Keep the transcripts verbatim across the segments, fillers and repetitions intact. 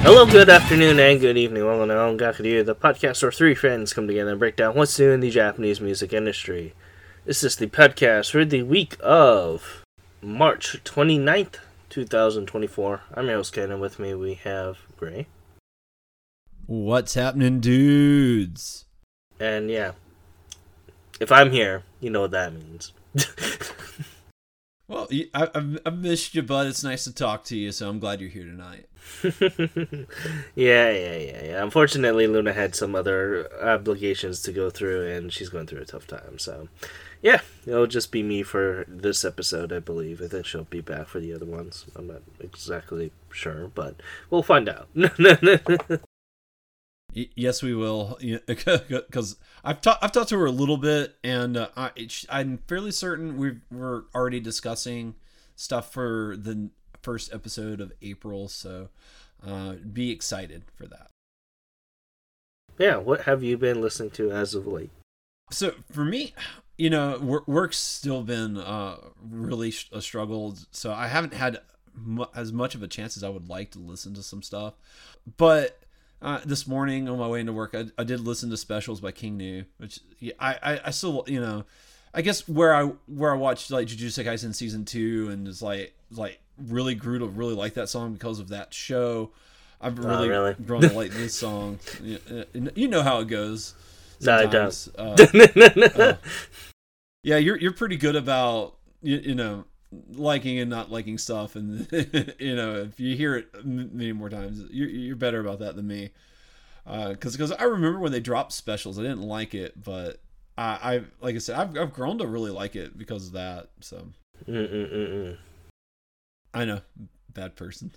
Hello, good afternoon, and good evening. Welcome to Ongakuryu, the podcast where three friends come together and break down what's new in the Japanese music industry. This is the podcast for the week of March twenty-ninth, twenty twenty-four. I'm your host, Ken, and with me we have Gray. What's happening, dudes? And yeah, if I'm here, you know what that means. Well, I, I've, I've missed you, bud. It's nice to talk to you, so I'm glad you're here tonight. yeah, yeah, yeah, yeah. Unfortunately, Luna had some other obligations to go through, and she's going through a tough time. So, yeah, it'll just be me for this episode, I believe. I think she'll be back for the other ones. I'm not exactly sure, but we'll find out. Yes, we will, because I've talked I've talked to her a little bit, and uh, I, I'm fairly certain we've, we're already discussing stuff for the first episode of April, so uh, be excited for that. Yeah, what have you been listening to as of late? So for me, you know, work's still been uh, really a struggle, so I haven't had mu- as much of a chance as I would like to listen to some stuff, but. Uh, this morning on my way into work, I, I did listen to Specials by King Gnu, which yeah, I, I, I still, you know, I guess where I where I watched like Jujutsu Kaisen season two and is like like really grew to really like that song because of that show. I've really, oh, really? grown to like this song. You, you know how it goes. Sometimes. No, it does. Uh, uh, yeah, you're you're pretty good about you, you know. liking and not liking stuff, and you know, if you hear it many more times, you're, you're better about that than me. Because uh, because I remember when they dropped Specials, I didn't like it, but I, I like I said, I've I've grown to really like it because of that. So Mm-mm-mm-mm. I know, bad person.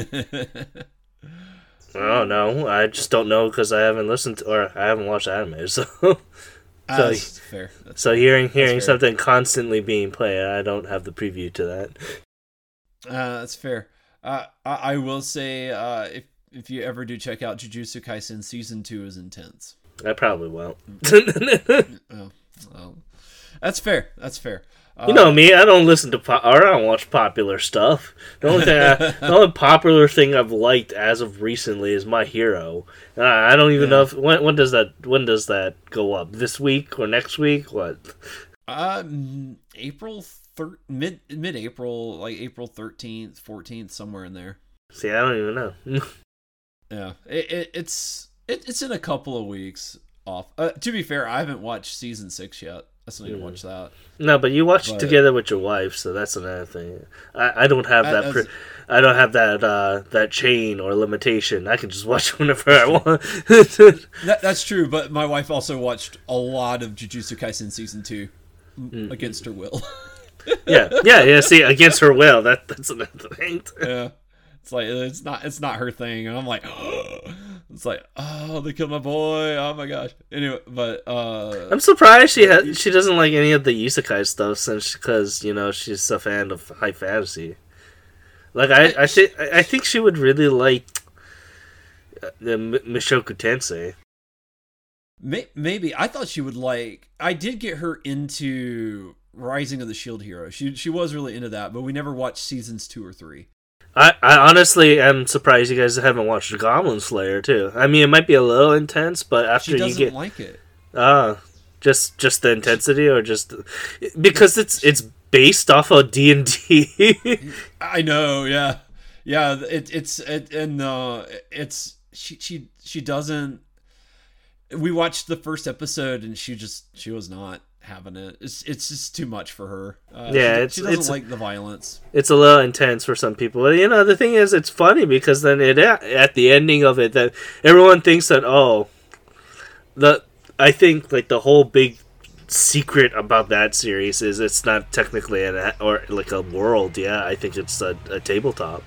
Oh no, I just don't know because I haven't listened to, or I haven't watched anime, so. So, so, that's fair. That's so fair. hearing hearing That's fair. something constantly being played, I don't have the preview to that. Uh, that's fair. Uh, I, I will say, uh, if if you ever do check out Jujutsu Kaisen, season two is intense. I probably won't. oh, well, that's fair. That's fair. You know me, I don't listen to po- or I don't watch popular stuff. The only thing, I, the only popular thing I've liked as of recently is My Hero. Uh, I don't even yeah. know if when when does that when does that go up? This week or next week? What? Uh, April thir- mid mid April, like April thirteenth, fourteenth, somewhere in there. See, I don't even know. yeah, it, it it's it, it's in a couple of weeks off. Uh, to be fair, I haven't watched season six yet. I still need mm. to watch that. No, but you watch but, together with your wife, so that's another thing. I, I don't have that. As, pre- I don't have that uh, that chain or limitation. I can just watch whenever I want. that, that's true, but my wife also watched a lot of Jujutsu Kaisen season two mm. against her will. yeah, yeah, yeah. See, against her will. That that's another thing. yeah, it's like it's not it's not her thing, and I'm like. It's like, oh, they killed my boy. Oh my gosh. Anyway, but uh, I'm surprised she ha- she doesn't like any of the isekai stuff, since because you know she's a fan of high fantasy. Like I I think I think she would really like the M- Mushoku Tensei. Maybe I thought she would like. I did get her into Rising of the Shield Hero. She she was really into that, but we never watched seasons two or three. I, I honestly am surprised you guys haven't watched Goblin Slayer too. I mean, it might be a little intense, but after she doesn't you get like it, ah, uh, just just the intensity, or just because it's it's based off of D and D. I know, yeah, yeah. It, it's it, and uh, it's she she she doesn't. We watched the first episode, and she just she was not having it. It's it's just too much for her. Uh, yeah, she, it's, she doesn't it's, like the violence. It's a little intense for some people. But, you know, the thing is, it's funny because then it at the ending of it, that everyone thinks that oh, the I think like the whole big secret about that series is it's not technically an or like a world. Yeah, I think it's a, a tabletop.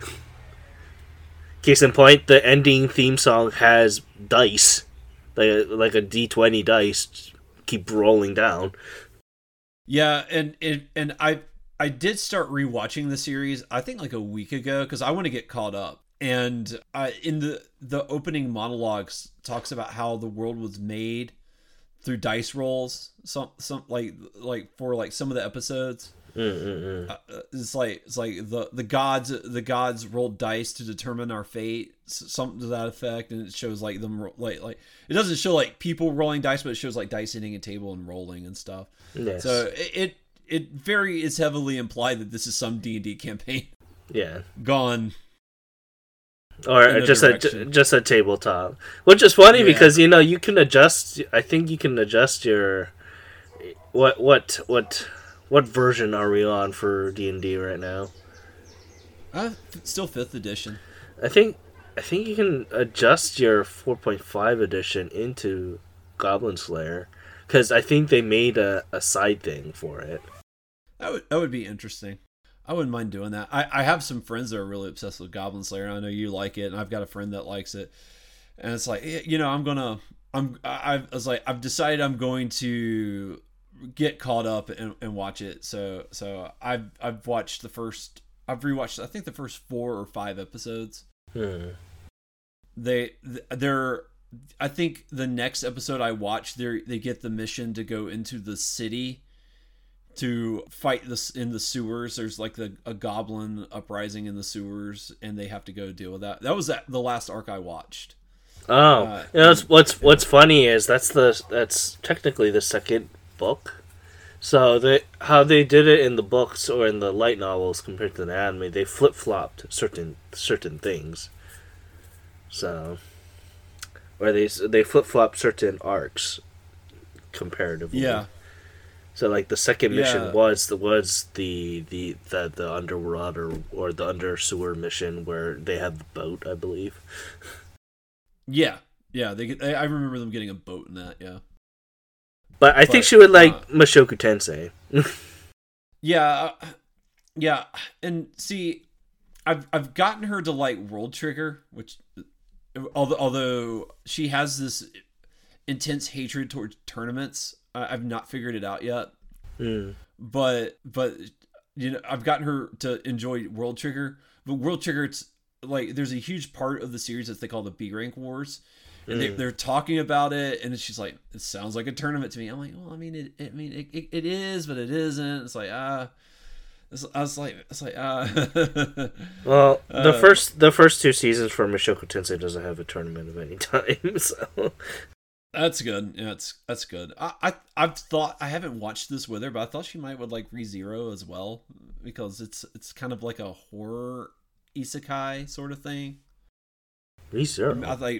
Case in point, the ending theme song has dice, like a, like a D twenty dice. Keep rolling down. Yeah, and and, and I I did start rewatching the series I think like a week ago because I want to get caught up. And uh, in the the opening monologues talks about how the world was made through dice rolls. Some some like like for like some of the episodes. Mm-mm-mm. Uh, it's like it's like the the gods the gods rolled dice to determine our fate, something to that effect, and it shows like them like like it doesn't show like people rolling dice, but it shows like dice hitting a table and rolling and stuff. Yes. So it, it it very is heavily implied that this is some D and D campaign. Yeah. Gone. Or just direction. a just a tabletop, which is funny yeah. because you know you can adjust. I think you can adjust your what what what. What version are we on for D and D right now? Uh, still fifth edition. I think I think you can adjust your four point five edition into Goblin Slayer, because I think they made a, a side thing for it. That would that would be interesting. I wouldn't mind doing that. I, I have some friends that are really obsessed with Goblin Slayer. I know you like it, and I've got a friend that likes it. And it's like, you know, I'm gonna I'm I, I was like I've decided I'm going to get caught up and, and watch it. So so I've I've watched the first I've rewatched I think the first four or five episodes. Hmm. They they're I think the next episode I watch they they get the mission to go into the city to fight this in the sewers. There's like the a goblin uprising in the sewers, and they have to go deal with that. That was the last arc I watched. Oh, uh, you know, what's what's what's funny is that's the that's technically the second book. So they how they did it in the books or in the light novels compared to the anime, they flip flopped certain certain things. So, or they they flip flop certain arcs comparatively. Yeah. So like the second mission yeah. was the was the the the the underwater or the under sewer mission where they have the boat, I believe. Yeah, yeah. They get, I remember them getting a boat in that. Yeah. But I but, think she would like uh, Mushoku Tensei. yeah, uh, yeah, and see, I've I've gotten her to like World Trigger, which although although she has this intense hatred towards tournaments, I, I've not figured it out yet. Mm. But but you know, I've gotten her to enjoy World Trigger. But World Trigger, it's like there's a huge part of the series that they call the B rank wars. And they, they're talking about it, and she's like, "It sounds like a tournament to me." I'm like, "Well, I mean, it. it I mean, it, it, it is, but it isn't." It's like, ah, uh, I was like, it's like, ah. Uh, well, the uh, first the first two seasons for Mushoku Tensei doesn't have a tournament of any time, so that's good. Yeah, that's that's good. I, I I've thought I haven't watched this with her, but I thought she might would like ReZero as well because it's it's kind of like a horror isekai sort of thing. ReZero. I like.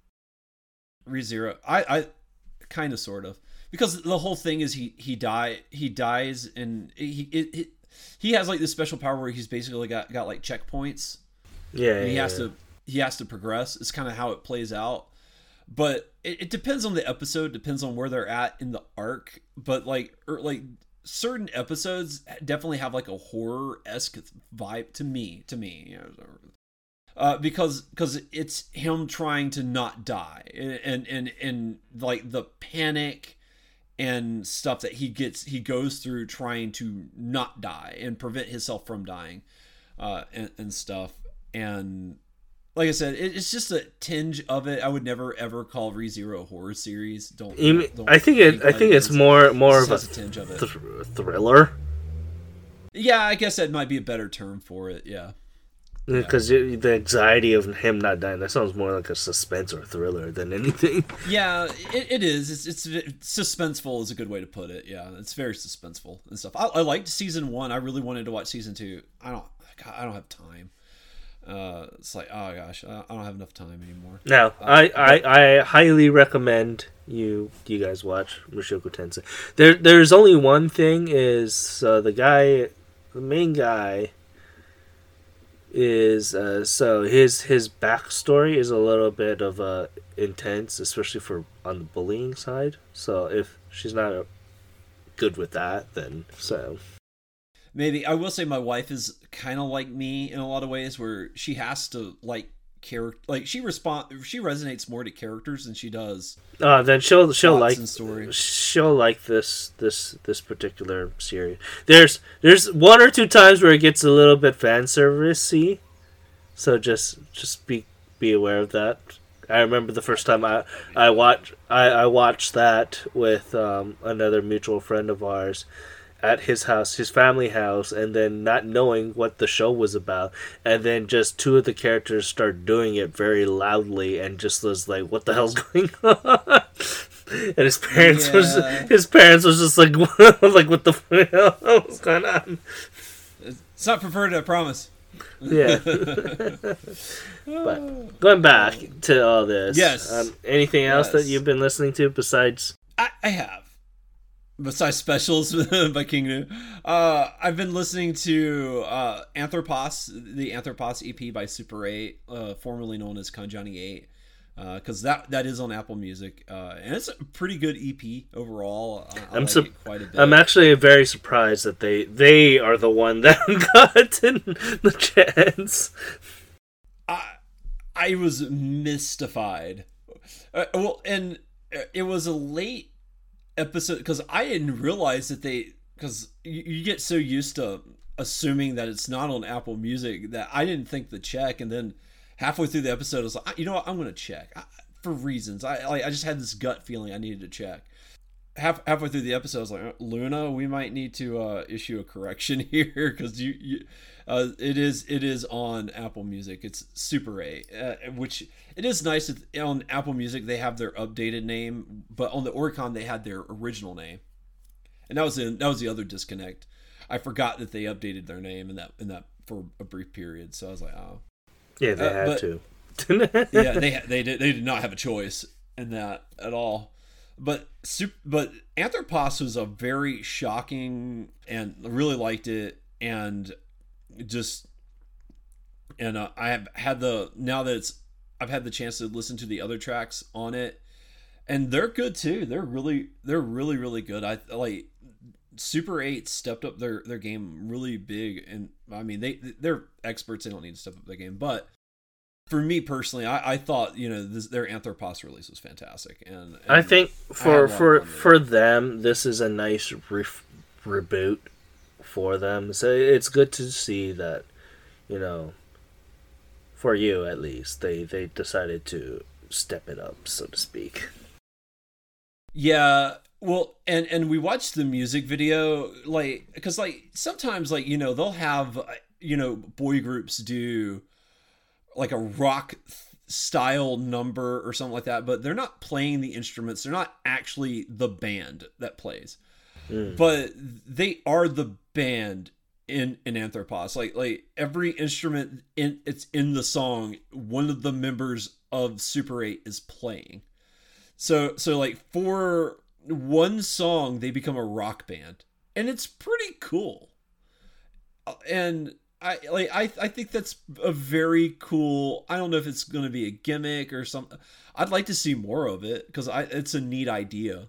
ReZero. I, I kind of sort of because the whole thing is he he die he dies and he it, it, he has like this special power where he's basically got, got like checkpoints. Yeah, and he yeah, has yeah. to he has to progress. It's kind of how it plays out, but it, it depends on the episode. Depends on where they're at in the arc. But like or like certain episodes definitely have like a horror-esque vibe to me. To me, you know. Uh, because because it's him trying to not die and, and and and like the panic and stuff that he gets he goes through trying to not die and prevent himself from dying uh, and, and stuff. And like I said, it, it's just a tinge of it. I would never ever call ReZero a horror series. Don't, mean, don't I think it I think it's more more of a, a tinge of it. Th- thriller. Yeah, I guess that might be a better term for it. Yeah. Because yeah. the anxiety of him not dying, that sounds more like a suspense or thriller than anything. Yeah, it, it is. It's, it's it's suspenseful is a good way to put it. Yeah, it's very suspenseful and stuff. I, I liked season one. I really wanted to watch season two. I don't. God, I don't have time. Uh, it's like, oh gosh, I don't have enough time anymore. Now, uh, I, I, I highly recommend you you guys watch Mushoku Tensei. There there's only one thing is uh, the guy, the main guy. Is uh, so his his backstory is a little bit of uh, intense, especially for on the bullying side. So if she's not uh, good with that, then so maybe I will say my wife is kind of like me in a lot of ways, where she has to like character, like she respond, she resonates more to characters than she does. Uh, then she'll she'll like story. she'll like this this this particular series. There's there's one or two times where it gets a little bit fan servicey, so just just be be aware of that. I remember the first time I I watched I, I watched that with um, another mutual friend of ours. at his house, his family house, and then not knowing what the show was about, and then just two of the characters start doing it very loudly, and just was like, "What the hell's going on?" And his parents Yeah. was his parents was just like, like, "What the hell was going on?" It's not preferred, I promise. Yeah. But going back to all this, Yes. um, anything else that Yes. you've been listening to besides? I, I have. Besides Specials by King Nu, uh, I've been listening to uh, Anthropos, the Anthropos E P by Super eight, uh, formerly known as Kanjani eight, because uh, that that is on Apple Music, uh, and it's a pretty good E P overall. I, I I'm like su- it quite a bit. I'm actually very surprised that they they are the one that got the chance. I I was mystified. Uh, well, and it was a late episode because I didn't realize that they because you, you get so used to assuming that it's not on Apple Music that I didn't think the check, and then halfway through the episode I was like, you know what, I'm gonna check I, for reasons. I like I just had this gut feeling I needed to check. Half halfway through the episode I was like, Luna, we might need to uh, issue a correction here because you, you uh, it is it is on Apple Music. It's Super eight, uh, which it is nice that on Apple Music they have their updated name, but on the Oricon they had their original name, and that was the that was the other disconnect. I forgot that they updated their name in that in that for a brief period, so I was like, oh, Yeah, they Uh, had but- to. yeah, they they did they did not have a choice in that at all. But super, but Anthropos was a very shocking, and really liked it, and just and uh, I have had the now that it's I've had the chance to listen to the other tracks on it, and they're good too. They're really they're really really good. I like Super eight stepped up their their game really big, and I mean they they're experts. They don't need to step up their game, but for me personally, I, I thought, you know, this, their Anthropos release was fantastic, and, and I think I had a for lot of for fun with for them, this is a nice re- reboot for them. So it's good to see that, you know, for you at least, they they decided to step it up, so to speak. Yeah, well, and and we watched the music video, like, because like sometimes, like, you know, they'll have, you know, boy groups do like a rock style number or something like that, but they're not playing the instruments. They're not actually the band that plays, Mm. but they are the band in in Anthropos. Like like every instrument in it's in the song, one of the members of Super eight is playing. So so like for one song they become a rock band, and it's pretty cool. And I like I I think that's a very cool. I don't know if it's going to be a gimmick or something. I'd like to see more of it because I it's a neat idea.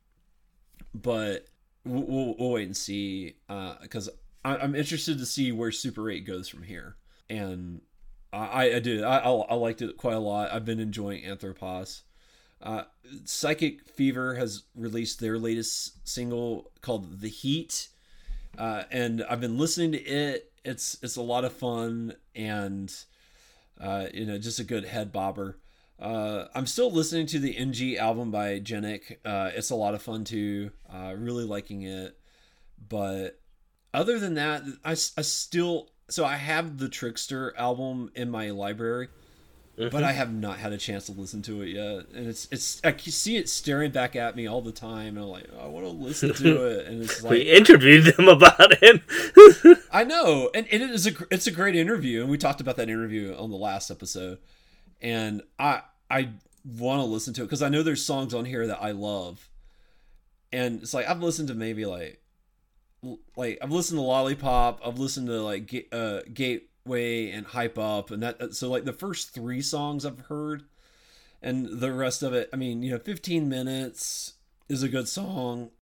But we'll, we'll, we'll wait and see because uh, I'm interested to see where Super eight goes from here. And I I did I I liked it quite a lot. I've been enjoying Anthropos. Uh, Psychic Fever has released their latest single called "The Heat," uh, and I've been listening to it. It's it's a lot of fun, and uh, you know, just a good head bobber. Uh, I'm still listening to the N G album by Genic. Uh, it's a lot of fun too. Uh, really liking it. But other than that, I, I still so I have the Trickster album in my library. Mm-hmm. But I have not had a chance to listen to it yet, and it's it's I can see it staring back at me all the time, and I'm like, I want to listen to it, and it's like We interviewed them about it. I know, and, and it is a it's a great interview, and we talked about that interview on the last episode, and I I want to listen to it because I know there's songs on here that I love, and it's like I've listened to maybe like like I've listened to Lollipop, I've listened to like uh, Gateway and Hype Up, and that so like the first three songs I've heard, and the rest of it, I mean, you know, fifteen minutes is a good song.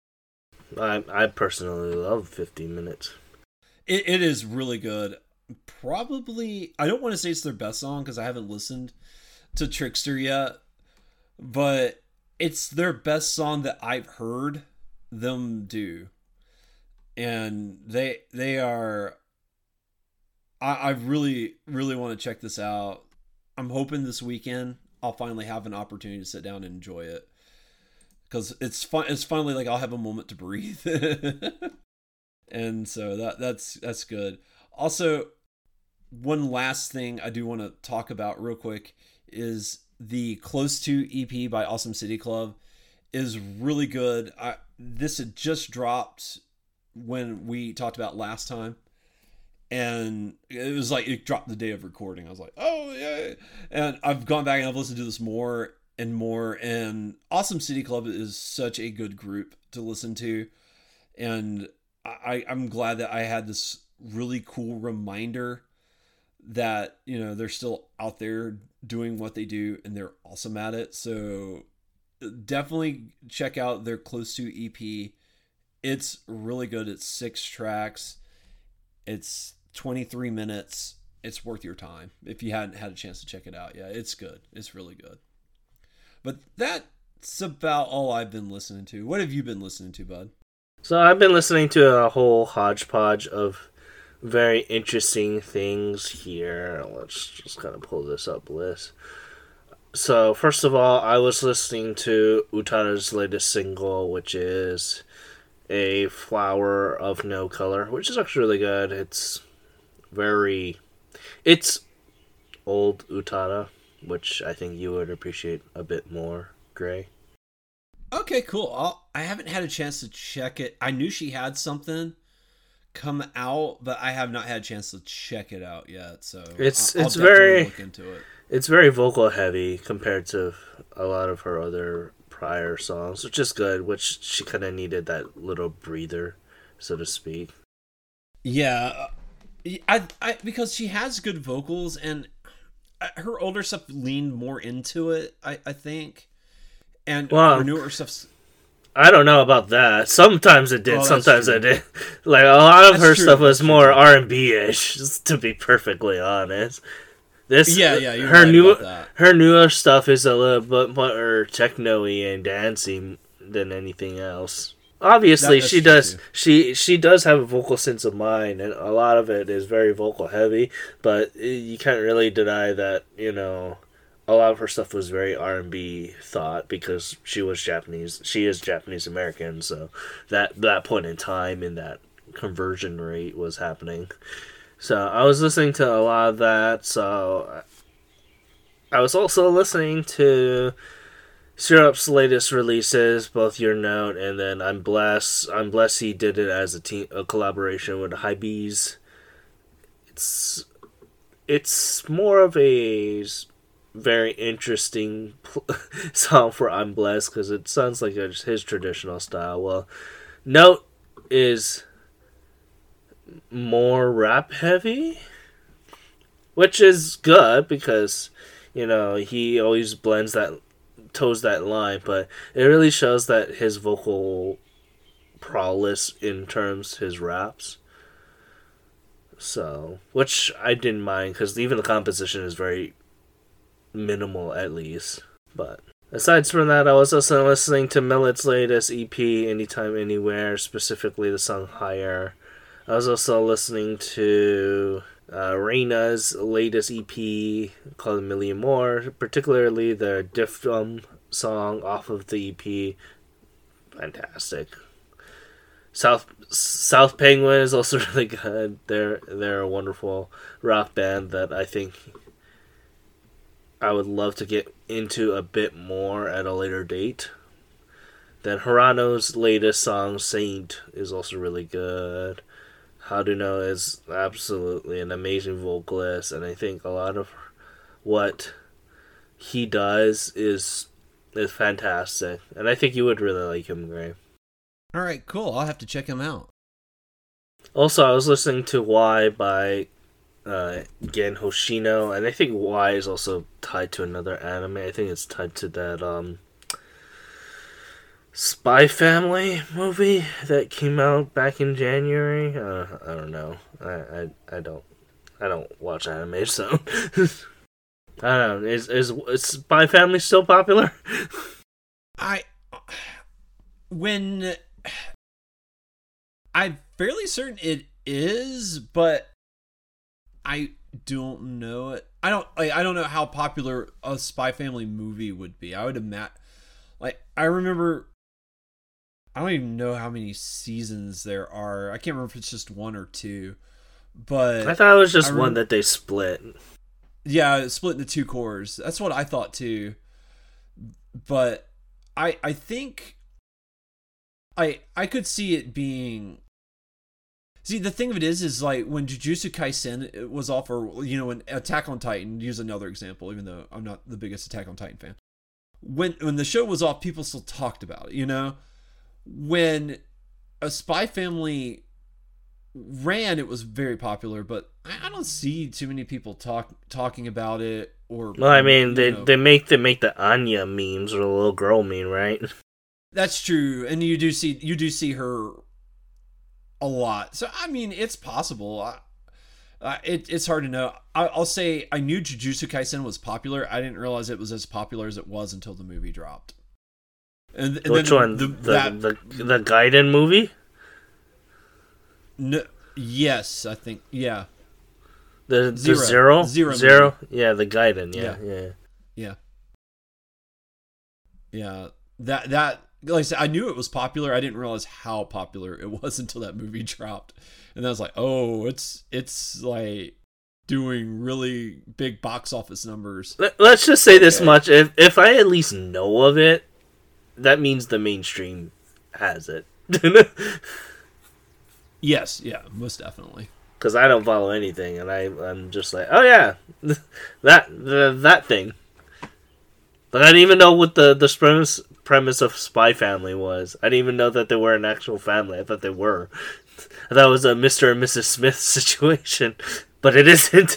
I I personally love fifteen minutes. It it is really good. Probably, I don't want to say it's their best song because I haven't listened to Trickster yet, but it's their best song that I've heard them do, and they they are. I I really really want to check this out. I'm hoping this weekend I'll finally have an opportunity to sit down and enjoy it because it's fun. It's finally like I'll have a moment to breathe. And so that that's that's good. Also, one last thing I do want to talk about real quick is the Close To E P by Awesome City Club is really good. I this had just dropped when we talked about last time, and it was like it dropped the day of recording. I was like, oh yeah, and I've gone back and I've listened to this more and more, and Awesome City Club is such a good group to listen to, and I, I'm glad that I had this really cool reminder that, you know, they're still out there doing what they do and they're awesome at it. So definitely check out their Close To E P. It's really good. It's six tracks. It's twenty-three minutes. It's worth your time if you hadn't had a chance to check it out. Yeah, it's good. It's really good. But that's about all I've been listening to. What have you been listening to, bud? So I've been listening to a whole hodgepodge of very interesting things here. Let's just kind of pull this up list. So first of all, I was listening to Utada's latest single, which is A Flower of No Color, which is actually really good. It's very... It's old Utada, which I think you would appreciate a bit more, Gray. Okay, cool. I'll, I haven't had a chance to check it. I knew she had something come out, but I have not had a chance to check it out yet. So it's I'll, it's I'll very look into it. It's very vocal heavy compared to a lot of her other prior songs, which is good. Which she kind of needed that little breather, so to speak. Yeah, I, I because she has good vocals, and her older stuff leaned more into it. I, I think. And well, her newer stuff's... I don't know about that. Sometimes it did, oh, sometimes it did. Like, a lot of that's her true. stuff was that's more true. R and B-ish, just to be perfectly honest. This, yeah, yeah, you're her right new, about that. Her newer stuff is a little bit more techno-y and dancey than anything else. Obviously, that, she does. Too. She she does have a vocal sense of mind, and a lot of it is very vocal heavy. But you can't really deny that, you know, a lot of her stuff was very R and B thought because she was Japanese. She is Japanese American, so that that point in time in that conversion rate was happening. So I was listening to a lot of that. So I was also listening to Syrup's latest releases, both Your Note and then I'm Blessed. I'm Blessed he did it as a team, a collaboration with Hybees. It's it's more of a very interesting song for I'm Blessed because it sounds like his traditional style. Well, Note is more rap heavy, which is good because, you know, he always blends that, toes that line, but it really shows that his vocal prowess in terms his raps. So, which I didn't mind because even the composition is very minimal at least. But aside from that, I was also listening to Millet's latest E P, Anytime Anywhere, specifically the song Higher. I was also listening to uh, Reina's latest E P called A Million More, particularly the Diphthong song off of the E P. Fantastic. South South Penguin is also really good. They're they're a wonderful rock band that I think I would love to get into a bit more at a later date. Then Hirano's latest song, Saint, is also really good. Haruno is absolutely an amazing vocalist, and I think a lot of what he does is is fantastic. And I think you would really like him, Gray. All right, cool. I'll have to check him out. Also, I was listening to Why by uh, Gen Hoshino, and I think Why is also tied to another anime. I think it's tied to that um, Spy Family movie that came out back in January. Uh, I don't know. I, I I don't I don't watch anime, so I don't know. Is is, is Spy Family still popular? I when I'm fairly certain it is, but I don't know it. I don't like. I don't know how popular a Spy Family movie would be. I would imagine, like, I remember I don't even know how many seasons there are. I can't remember if it's just one or two. But I thought it was just remember, one that they split. Yeah, it split into two cores. That's what I thought too. But I I think I I could see it being. See, the thing of it is, is like when Jujutsu Kaisen was off, or you know, when Attack on Titan, use another example, even though I'm not the biggest Attack on Titan fan. When when the show was off, people still talked about it. You know, when a Spy Family ran, it was very popular, but I, I don't see too many people talk talking about it. Or well, I mean, they know. they make they make the Anya memes or the little girl meme, right? That's true, and you do see you do see her a lot. So I mean, it's possible. I, uh, it, it's hard to know. I, I'll say I knew Jujutsu Kaisen was popular. I didn't realize it was as popular as it was until the movie dropped. And, and Which then one? The, the, that, the the Gaiden movie? No, yes, I think yeah. The the Zero zero zero, zero? Yeah, the Gaiden. Yeah, Yeah. yeah, yeah, yeah. That that like I said, I knew it was popular. I didn't realize how popular it was until that movie dropped, and I was like, oh, it's it's like doing really big box office numbers. Let, let's just say this Okay. much: if if I at least know of it, that means the mainstream has it. Yes, yeah, most definitely. Because I don't follow anything, and I I'm just like, oh yeah, that the, that thing. But I didn't even know what the the premise premise of Spy Family was. I didn't even know that they were an actual family. I thought they were. I thought it was a Mister and Missus Smith situation, but it isn't.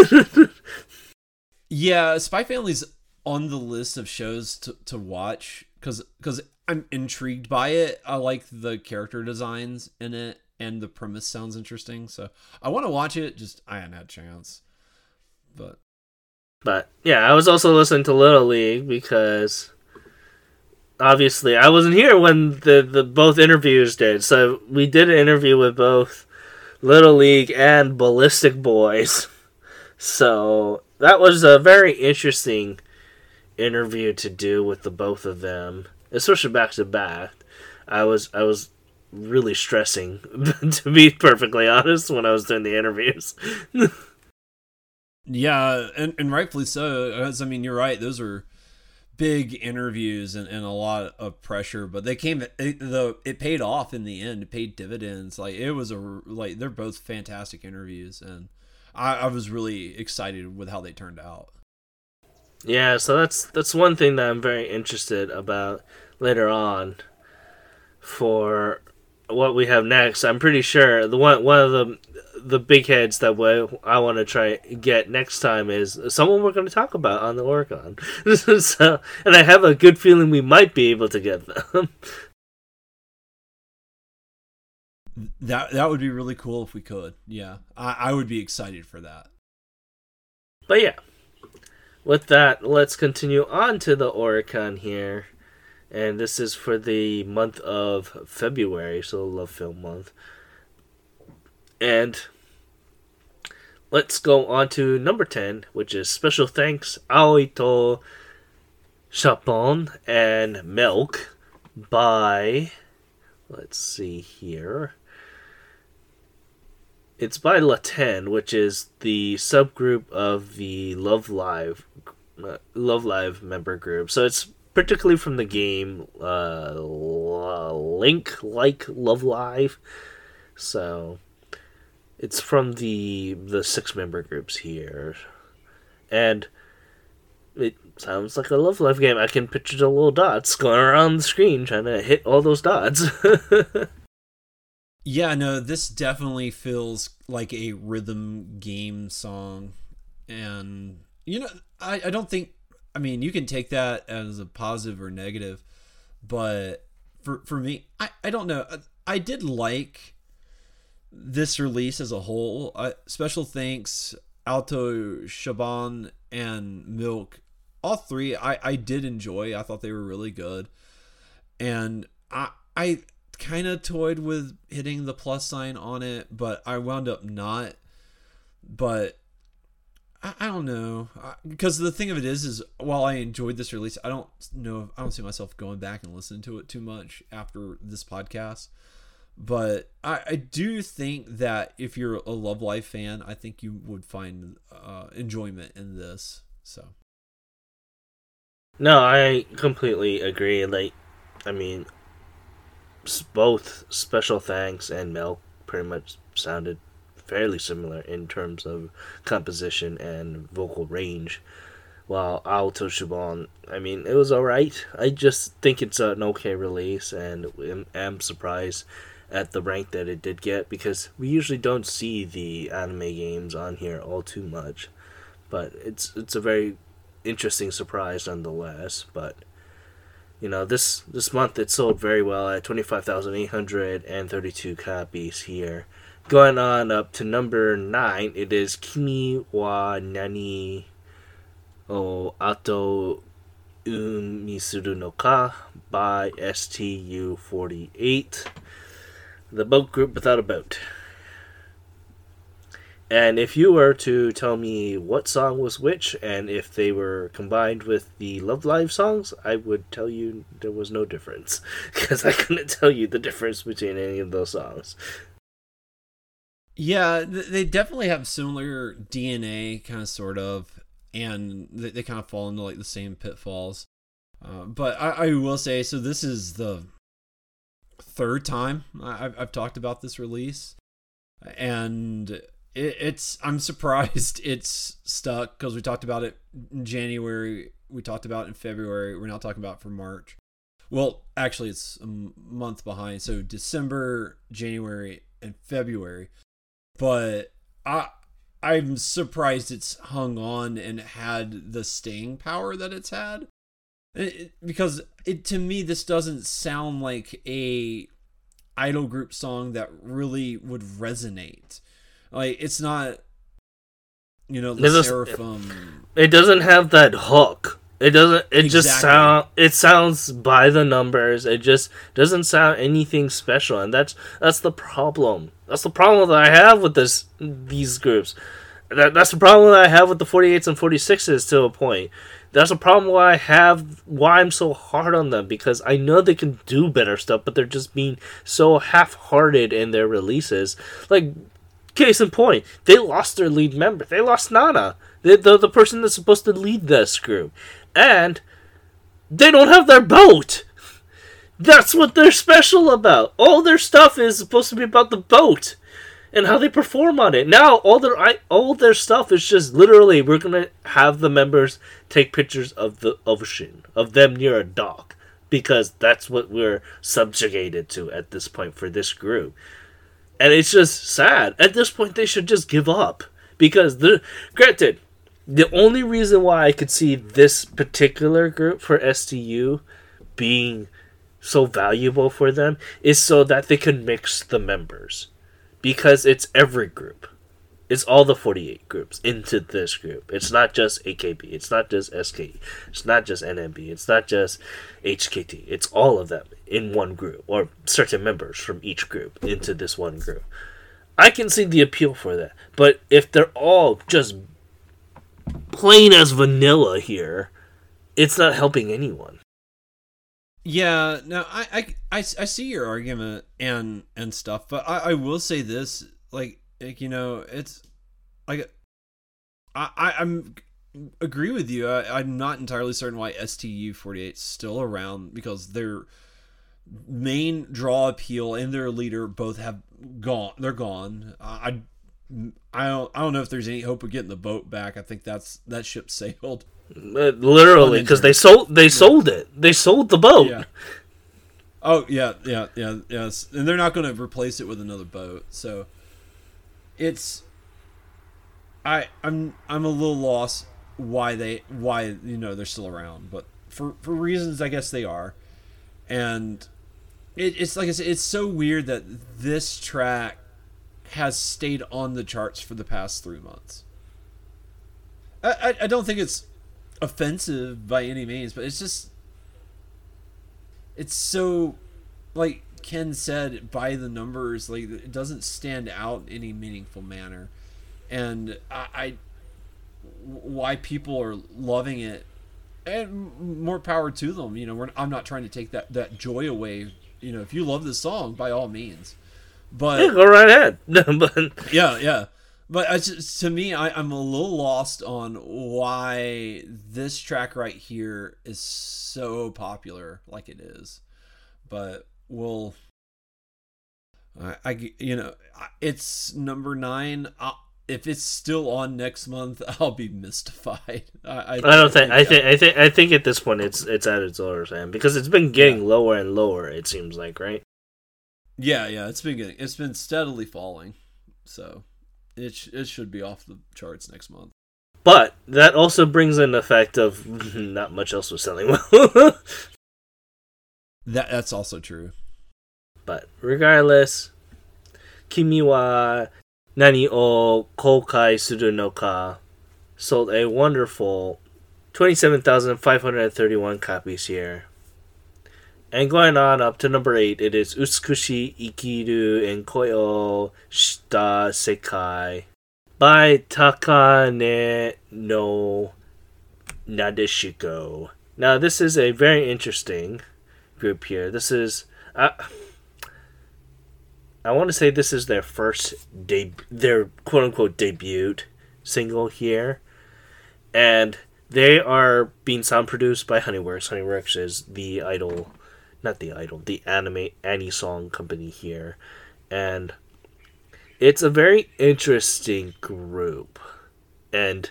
Yeah, Spy Family's on the list of shows to, to watch because because I'm intrigued by it. I like the character designs in it, and the premise sounds interesting. So I want to watch it. Just I hadn't had a chance, but But yeah, I was also listening to Little League because obviously I wasn't here when the, the both interviews did. So we did an interview with both Little League and Ballistic Boys. So that was a very interesting interview to do with the both of them, especially back to back. I was I was really stressing, to be perfectly honest, when I was doing the interviews. yeah, and, and rightfully so. As I mean, you're right; those are big interviews and, and a lot of pressure, but they came. It, the it paid off in the end. It paid dividends. Like it was a like they're both fantastic interviews, and I, I was really excited with how they turned out. Yeah, so that's that's one thing that I'm very interested about later on for what we have next. I'm pretty sure the one one of the the big heads that we, I want to try get next time is someone we're going to talk about on the Oricon. So, and I have a good feeling we might be able to get them. That that would be really cool if we could. Yeah, I, I would be excited for that. But yeah, with that, let's continue on to the Oricon here. And this is for the month of February, so Love Film Month. And let's go on to number ten, which is Special Thanks Aoito Chapon and Milk by, let's see here. It's by Laten, which is the subgroup of the Love Live uh, Love Live member group. So it's particularly from the game uh, Link Like Love Live. So it's from the the six member groups here. And it sounds like a Love Live game. I can picture the little dots going around the screen trying to hit all those dots. Yeah, no, this definitely feels like a rhythm game song. And, you know, I, I don't think, I mean, you can take that as a positive or negative, but for for me, I, I don't know. I, I did like this release as a whole. Uh, special thanks, Alto, Shaban, and Milk. All three I, I did enjoy. I thought they were really good. And I I kind of toyed with hitting the plus sign on it, but I wound up not. But I, I don't know, because the thing of it is, is while I enjoyed this release, I don't know, I don't see myself going back and listening to it too much after this podcast. But I, I do think that if you're a Love Live fan, I think you would find uh, enjoyment in this. So. No, I completely agree. Like, I mean, both Special Thanks and Milk pretty much sounded fairly similar in terms of composition and vocal range. While Aoto Shibon, I mean, it was alright. I just think it's an okay release, and am, am surprised at the rank that it did get, because we usually don't see the anime games on here all too much. But it's it's a very interesting surprise nonetheless. But you know, this this month it sold very well at twenty-five thousand eight hundred thirty-two copies here. Going on up to number nine, it is Kimi wa Nani o Ato Umisuru no Ka by S T U forty-eight. The boat group without a boat. And if you were to tell me what song was which, and if they were combined with the Love Live songs, I would tell you there was no difference. Because I couldn't tell you the difference between any of those songs. Yeah, they definitely have similar D N A, kind of, sort of, and they, they kind of fall into like the same pitfalls. Uh, but I, I will say, so this is the third time I've, I've talked about this release, and it, it's I'm surprised it's stuck, because we talked about it in January, we talked about it in February, we're now talking about it for March. Well, actually, it's a month behind, so December, January, and February. But I, I'm surprised it's hung on and had the staying power that it's had. It, because it to me, this doesn't sound like a idol group song that really would resonate. Like, it's not, you know, the Seraphim. It doesn't have that hook. It doesn't. It exactly. just sound. It sounds by the numbers. It just doesn't sound anything special, and that's that's the problem. That's the problem that I have with this these groups. That that's the problem that I have with the forty-eights and forty-sixes to a point. That's the problem why I have why I'm so hard on them, because I know they can do better stuff, but they're just being so half-hearted in their releases. Like, case in point, they lost their lead member. They lost Nana, the the, the person that's supposed to lead this group. And they don't have their boat. That's what they're special about. All their stuff is supposed to be about the boat and how they perform on it. Now, all their all their stuff is just literally, we're gonna have the members take pictures of the ocean, of them near a dock, because that's what we're subjugated to at this point for this group. And it's just sad. At this point, they should just give up, because the granted. The only reason why I could see this particular group for S T U being so valuable for them is so that they can mix the members. Because it's every group. It's all the forty-eight groups into this group. It's not just A K B. It's not just S K E. It's not just N M B. It's not just H K T. It's all of them in one group. Or certain members from each group into this one group. I can see the appeal for that. But if they're all just plain as vanilla here, it's not helping anyone. Yeah, no, I, I, I, I see your argument and and stuff, but I, I will say this, like, like you know, it's like I, I I'm agree with you. I, I'm not entirely certain why S T U forty-eight is still around, because their main draw appeal and their leader both have gone. They're gone. I. I don't. I don't know if there's any hope of getting the boat back. I think that's that ship sailed. Uh, literally, because they sold. They yeah. sold it. They sold the boat. Yeah. Oh yeah, yeah, yeah, yes. And they're not going to replace it with another boat. So it's. I I'm I'm a little lost why they why you know they're still around, but for for reasons I guess they are, and it, it's like I said, it's so weird that this track has stayed on the charts for the past three months. I, I, I don't think it's offensive by any means, but it's just, it's so, like Ken said, by the numbers, like it doesn't stand out in any meaningful manner. And I, I why people are loving it, and more power to them. You know, we're, I'm not trying to take that, that joy away. You know, if you love this song, by all means. But yeah, go right ahead. But yeah, yeah. But I just, to me, I, I'm a little lost on why this track right here is so popular like it is. But we'll, I, I you know, it's number nine. I'll, if it's still on next month, I'll be mystified. I, I, I don't think. I think. I think. I think at this point, it's it's at its lower end because it's been getting yeah. lower and lower. It seems like, right? Yeah, yeah. It's been getting. It's been steadily falling. So, it sh- it should be off the charts next month. But that also brings in the fact of not much else was selling well. that that's also true. But regardless, Kimi wa Nani o Koukai Suru no Ka sold a wonderful twenty-seven thousand five hundred thirty-one copies here. And going on up to number eight, it is Utsukushi Ikiru en Koi o Shita Sekai by Takane no Nadeshiko. Now, this is a very interesting group here. This is... Uh, I want to say this is their first, deb- their quote-unquote debut single here. And they are being sound produced by Honeyworks. Honeyworks is the idol, not the idol, the anime, Anisong company here. And it's a very interesting group. And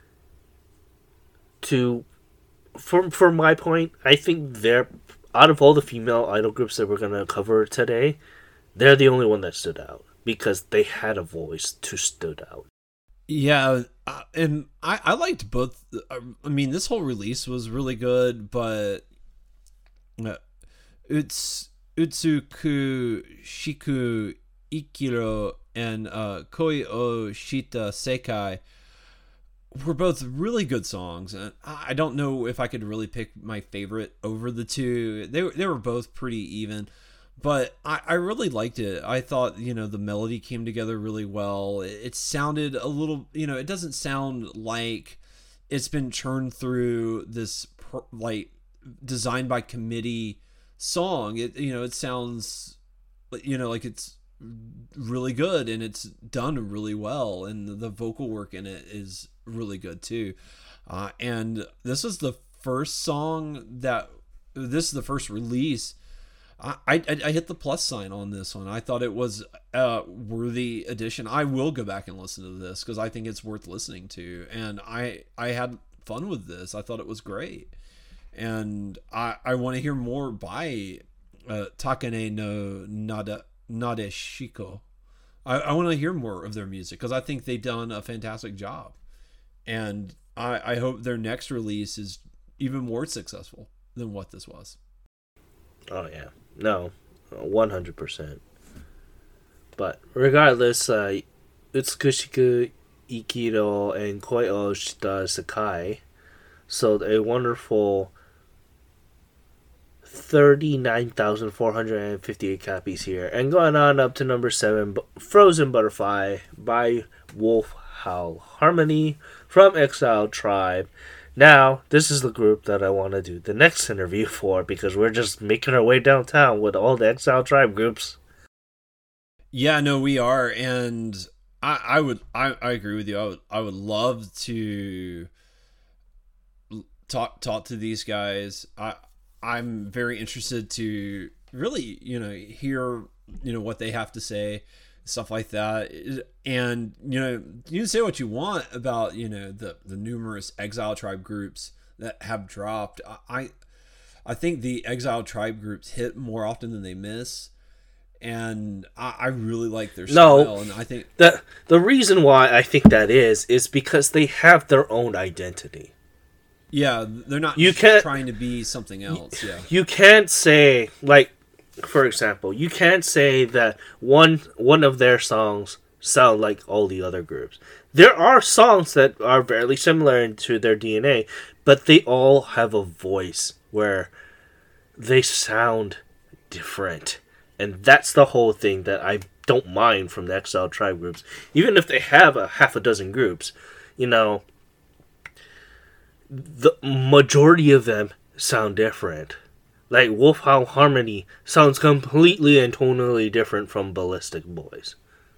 to, for, for my point, I think they're, out of all the female idol groups that we're going to cover today, they're the only one that stood out because they had a voice to stood out. Yeah, uh, and I, I liked both. I mean, this whole release was really good, but uh, it's Utsuku Shiku Ikiro and uh, Koi o Shita Sekai were both really good songs, and I don't know if I could really pick my favorite over the two. They they were both pretty even. But I, I really liked it. I thought, you know, the melody came together really well. It, it sounded a little, you know, it doesn't sound like it's been churned through this, like, designed by committee song. It, you know, it sounds, you know, like it's really good and it's done really well. And the vocal work in it is really good, too. Uh, and this was the first song that, this is the first release I, I I hit the plus sign on this one. I thought it was a worthy addition. I will go back and listen to this because I think it's worth listening to. And I I had fun with this. I thought it was great. And I, I want to hear more by uh, Takane no Nada, Nadeshiko. I, I want to hear more of their music because I think they've done a fantastic job. And I, I hope their next release is even more successful than what this was. Oh, yeah. No, one hundred percent. But regardless, uh, Utsukushiku Ikiro and Koi o Shita Sekai sold a wonderful thirty-nine thousand four hundred fifty-eight copies here. And going on up to number seven, Frozen Butterfly by Wolf Howl Harmony from Exile Tribe. Now, this is the group that I want to do the next interview for because we're just making our way downtown with all the Exile Tribe groups. Yeah, no, we are, and I, I would, I, I agree with you. I would, I would love to talk, talk to these guys. I, I'm very interested to really, you know, hear, you know, what they have to say. Stuff like that. And, you know, you can say what you want about, you know, the, the numerous Exile Tribe groups that have dropped. I I think the Exile Tribe groups hit more often than they miss. And I, I really like their style. No, and I think the, the reason why I think that is, is because they have their own identity. Yeah, they're not you can't, trying to be something else. Yeah, you can't say, like, for example, you can't say that one one of their songs sound like all the other groups. There are songs that are very similar to their D N A, but they all have a voice where they sound different. And that's the whole thing that I don't mind from the Exile Tribe groups. Even if they have a half a dozen groups, you know, the majority of them sound different. Like Wolf Howl Harmony sounds completely and tonally different from Ballistic Boys.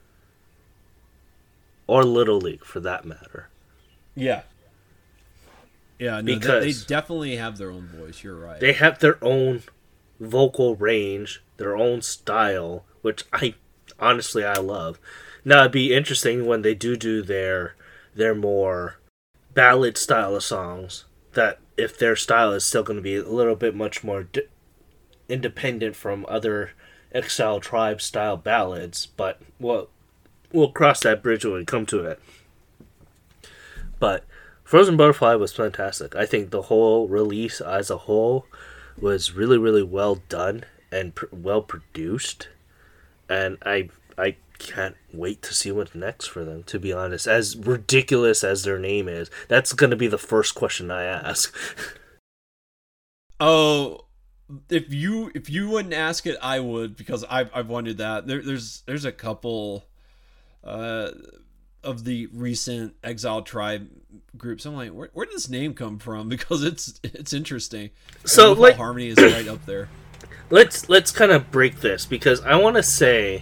Or Little League, for that matter. Yeah. Yeah, no, because they, they definitely have their own voice. You're right. They have their own vocal range, their own style, which I honestly I love. Now it'd be interesting when they do do their their more ballad style of songs, that if their style is still going to be a little bit much more di- independent from other Exile Tribe style ballads, but we'll, we'll cross that bridge when we come to it. But Frozen Butterfly was fantastic. I think the whole release as a whole was really, really well done and pr- well produced. And I I can't wait to see what's next for them, to be honest. As ridiculous as their name is, that's going to be the first question I ask. Oh, if you if you wouldn't ask it, I would, because I've, I've wondered that. There, there's there's a couple uh, of the recent Exile Tribe groups. I'm like, where, where did this name come from? Because it's it's interesting. So like, Harmony is right up there. Let's let's kind of break this, because I want to say,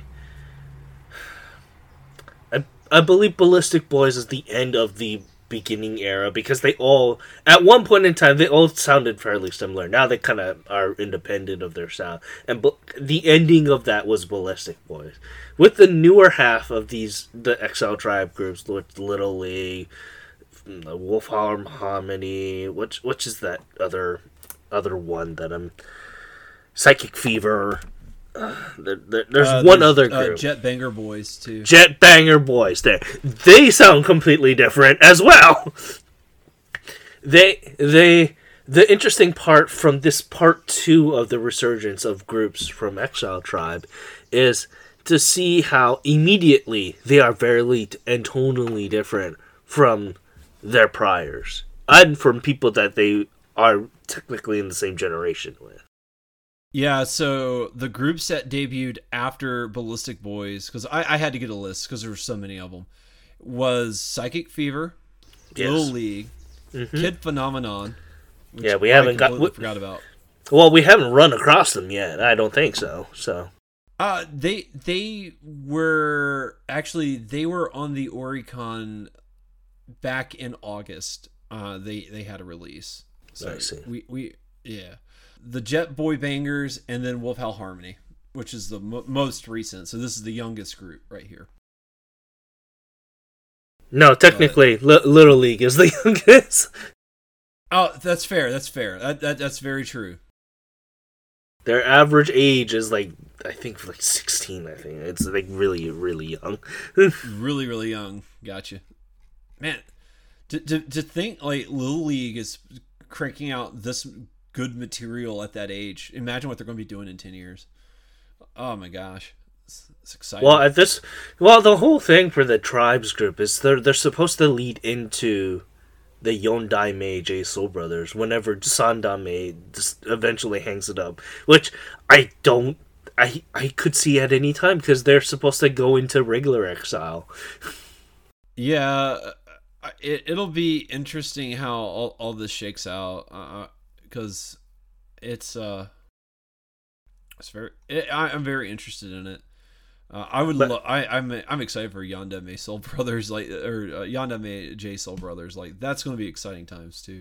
I I believe Ballistic Boys is the end of the beginning era, because they all, at one point in time, they all sounded fairly similar. Now they kind of are independent of their sound, and bu- the ending of that was Ballistic Boys. With the newer half of these, the Exile Tribe groups, with Little League, Wolf Howl Harmony, which which is that other other one that I'm. Psychic Fever. Uh, there, there, there's uh, one there's, other group. Uh, Jet Banger Boys, too. Jet Banger Boys. There, they sound completely different as well. They, they, the interesting part from this part two of the resurgence of groups from Exile Tribe is to see how immediately they are very and tonally different from their priors, and from people that they are technically in the same generation with. Yeah, so the groups that debuted after Ballistic Boys, because I, I had to get a list because there were so many of them, was Psychic Fever, yes. Little League, mm-hmm. Kid Phenomenon. Which yeah, we I haven't got. We, forgot about. Well, we haven't run across them yet. I don't think so. So, uh, they they were actually they were on the Oricon back in August. Uh, they they had a release. So I see. We we yeah. The Jet Boy Bangers, and then Wolf Howl Harmony, which is the mo- most recent. So this is the youngest group right here. No, technically, but, L- Little League is the youngest. Oh, that's fair. That's fair. That, that that's very true. Their average age is like, I think like sixteen. I think it's like really, really young. really, really young. Gotcha. Man, to to to think like Little League is cranking out this good material at that age. Imagine what they're going to be doing in ten years. Oh my gosh. It's, it's exciting. Well, at this, well, the whole thing for the Tribes group is they're, they're supposed to lead into the Yondaime J Soul Brothers whenever Sandame just eventually hangs it up. Which I don't, I, I could see at any time, because they're supposed to go into regular exile. Yeah, it, it'll be interesting how all, all this shakes out. Uh, Because it's uh, it's very. It, I, I'm very interested in it. Uh, I would. Lo- I, I'm. I'm excited for Yondaime Soul Brothers, like or uh, Yondaime J Soul Brothers. Like that's going to be exciting times too.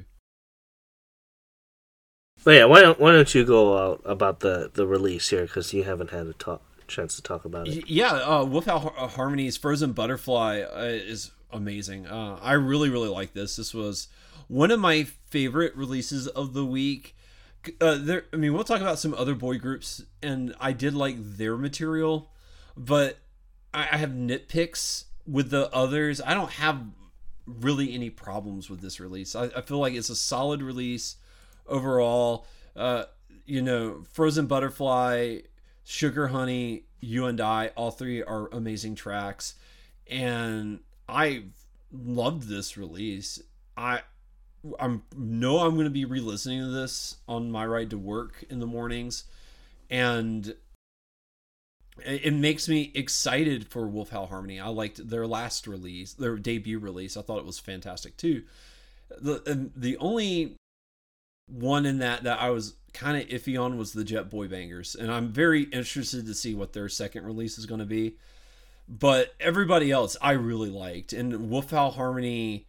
But yeah, why don't why don't you go out about the, the release here, because you haven't had a talk, chance to talk about it. Yeah, uh, Wolf Howl Harmony's Frozen Butterfly uh, is amazing. Uh, I really really like this. This was one of my favorite releases of the week. Uh, there, I mean, we'll talk about some other boy groups, and I did like their material, but I, I have nitpicks with the others. I don't have really any problems with this release. I, I feel like it's a solid release overall. Uh, you know, Frozen Butterfly, Sugar Honey, You and I, all three are amazing tracks, and I loved this release. I I'm know I'm going to be re-listening to this on my ride to work in the mornings, and it, it makes me excited for Wolf Howl Harmony. I liked their last release, their debut release. I thought it was fantastic too. The and the only one in that that I was kind of iffy on was the Jet Boy Bangers, and I'm very interested to see what their second release is going to be. But everybody else I really liked, and Wolf Howl Harmony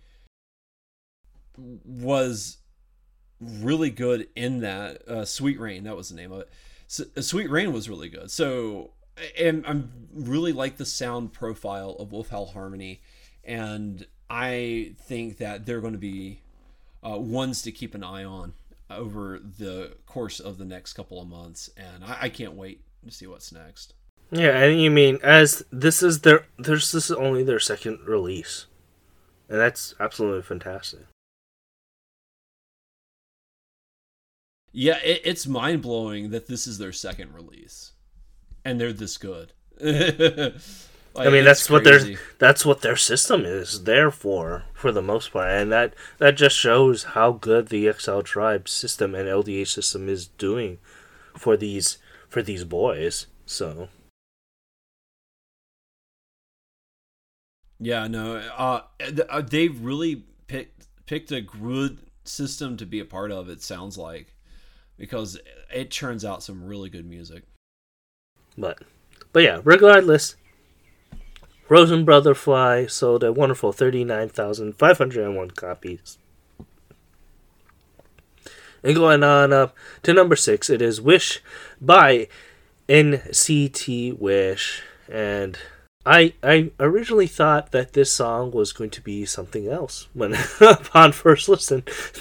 was really good in that. uh, Sweet Rain, that was the name of it. So, uh, Sweet Rain was really good. So, and I'm really like the sound profile of Wolf Howl Harmony, and I think that they're going to be uh, ones to keep an eye on over the course of the next couple of months, and I, I can't wait to see what's next. Yeah, and you mean as this is their there's this is only their second release, and that's absolutely fantastic. Yeah, it, it's mind blowing that this is their second release, and they're this good. Like, I mean, that's crazy. what their that's what their system is there for, for the most part, and that that just shows how good the X L Tribe system and L D H system is doing for these for these boys. So yeah, no, uh, they've really picked picked a good system to be a part of. It sounds like, because it churns out some really good music. But but yeah, regardless. Rosen Brother Fly sold a wonderful thirty-nine thousand five hundred one copies. And going on up to number six, it is Wish by N C T Wish. And I I originally thought that this song was going to be something else when upon first listen.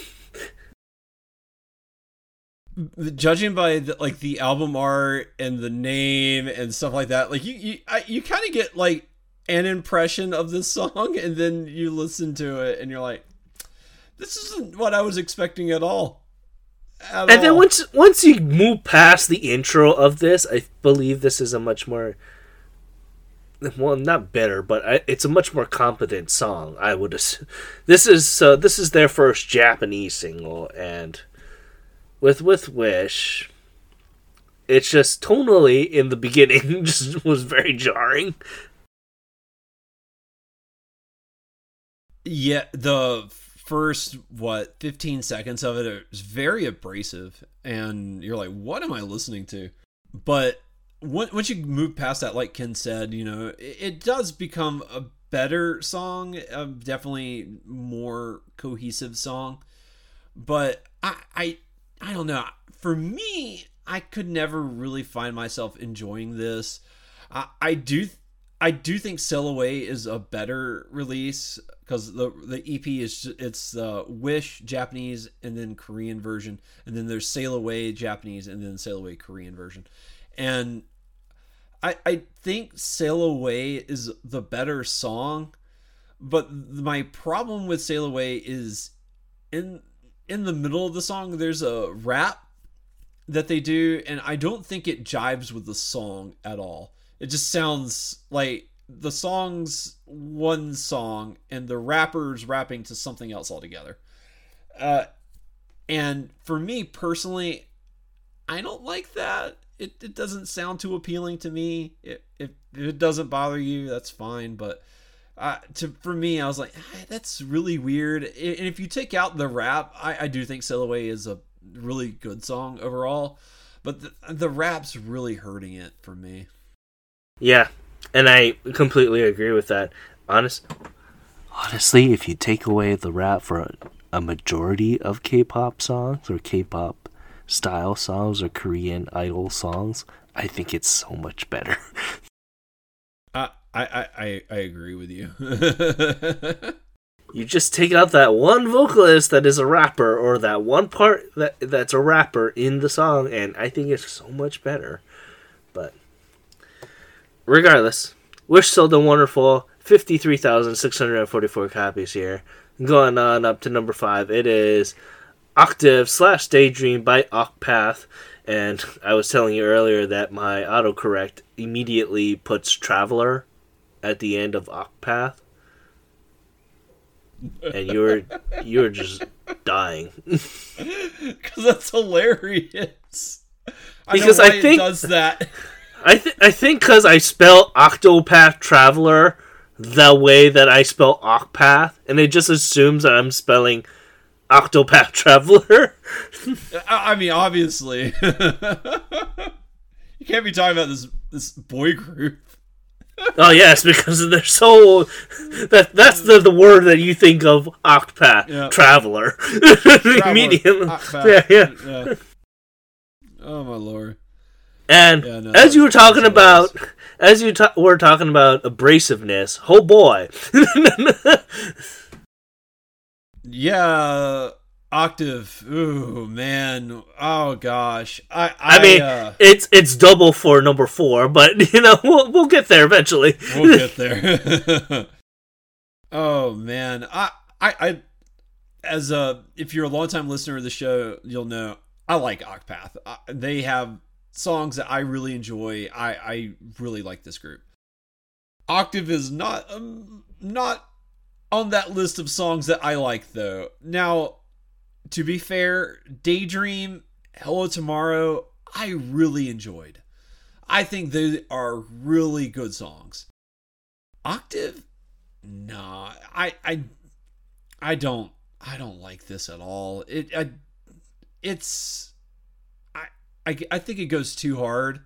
Judging by the, like the album art and the name and stuff like that, like you you I, you kind of get like an impression of this song, and then you listen to it and you're like, this isn't what I was expecting at all. At and all. then once once you move past the intro of this, I believe this is a much more, well, not better, but I, it's a much more competent song. I would assume. This is uh, this is their first Japanese single, and with with Wish, it's just tonally in the beginning just was very jarring. Yeah, the first, what, fifteen seconds of it is very abrasive, and you're like, what am I listening to? But once you move past that, like Ken said, you know, it, it does become a better song, a definitely more cohesive song. But I, I, I don't know. For me, I could never really find myself enjoying this. I, I do... I do think Sail Away is a better release, because the the E P is it's the uh, Wish Japanese and then Korean version, and then there's Sail Away Japanese and then Sail Away Korean version, and I I think Sail Away is the better song, but my problem with Sail Away is in in the middle of the song there's a rap that they do, and I don't think it jives with the song at all. It just sounds like the song's one song and the rapper's rapping to something else altogether. Uh, and for me personally, I don't like that. It it doesn't sound too appealing to me. It, if, if it doesn't bother you, that's fine. But uh, to for me, I was like, ah, that's really weird. And if you take out the rap, I, I do think Sail Away is a really good song overall. But the, the rap's really hurting it for me. Yeah, and I completely agree with that. Honest, honestly, if you take away the rap for a, a majority of K-pop songs or K-pop style songs or Korean idol songs, I think it's so much better. I I I, I agree with you. You just take out that one vocalist that is a rapper, or that one part that that's a rapper in the song, and I think it's so much better. But regardless, Wish sold a wonderful fifty-three thousand six hundred forty-four copies here. Going on up to number five, it is Octave slash Daydream by Ocpath. And I was telling you earlier that my autocorrect immediately puts Traveler at the end of Ocpath. And you were, you were just dying. Because that's hilarious. I because know why I think it does that. I th- I think because I spell Octopath Traveler the way that I spell Ocpath, and it just assumes that I'm spelling Octopath Traveler. I, I mean, obviously, you can't be talking about this this boy group. Oh yes, because they're so that that's the, the word that you think of Octopath Yeah. Traveler. Traveler. Immediately. Octopath. Yeah, yeah. Yeah. Oh my lord. And Yeah, no, as you were talking that's about, hilarious. as you ta- were talking about abrasiveness, oh boy. Yeah, Octave. Ooh, man. Oh gosh. I. I, I mean, uh, it's it's double for number four, but you know we'll we'll get there eventually. we'll get there. Oh man. I. I. I as a if you're a longtime listener of the show, you'll know I like Octopath. I, they have songs that I really enjoy. I. I really like this group. Octave is not um, not on that list of songs that I like, though. Now, to be fair, Daydream, Hello Tomorrow, I really enjoyed. I think they are really good songs. Octave, nah, I, I, I don't, I don't like this at all. It, I, it's, I, I, I think it goes too hard,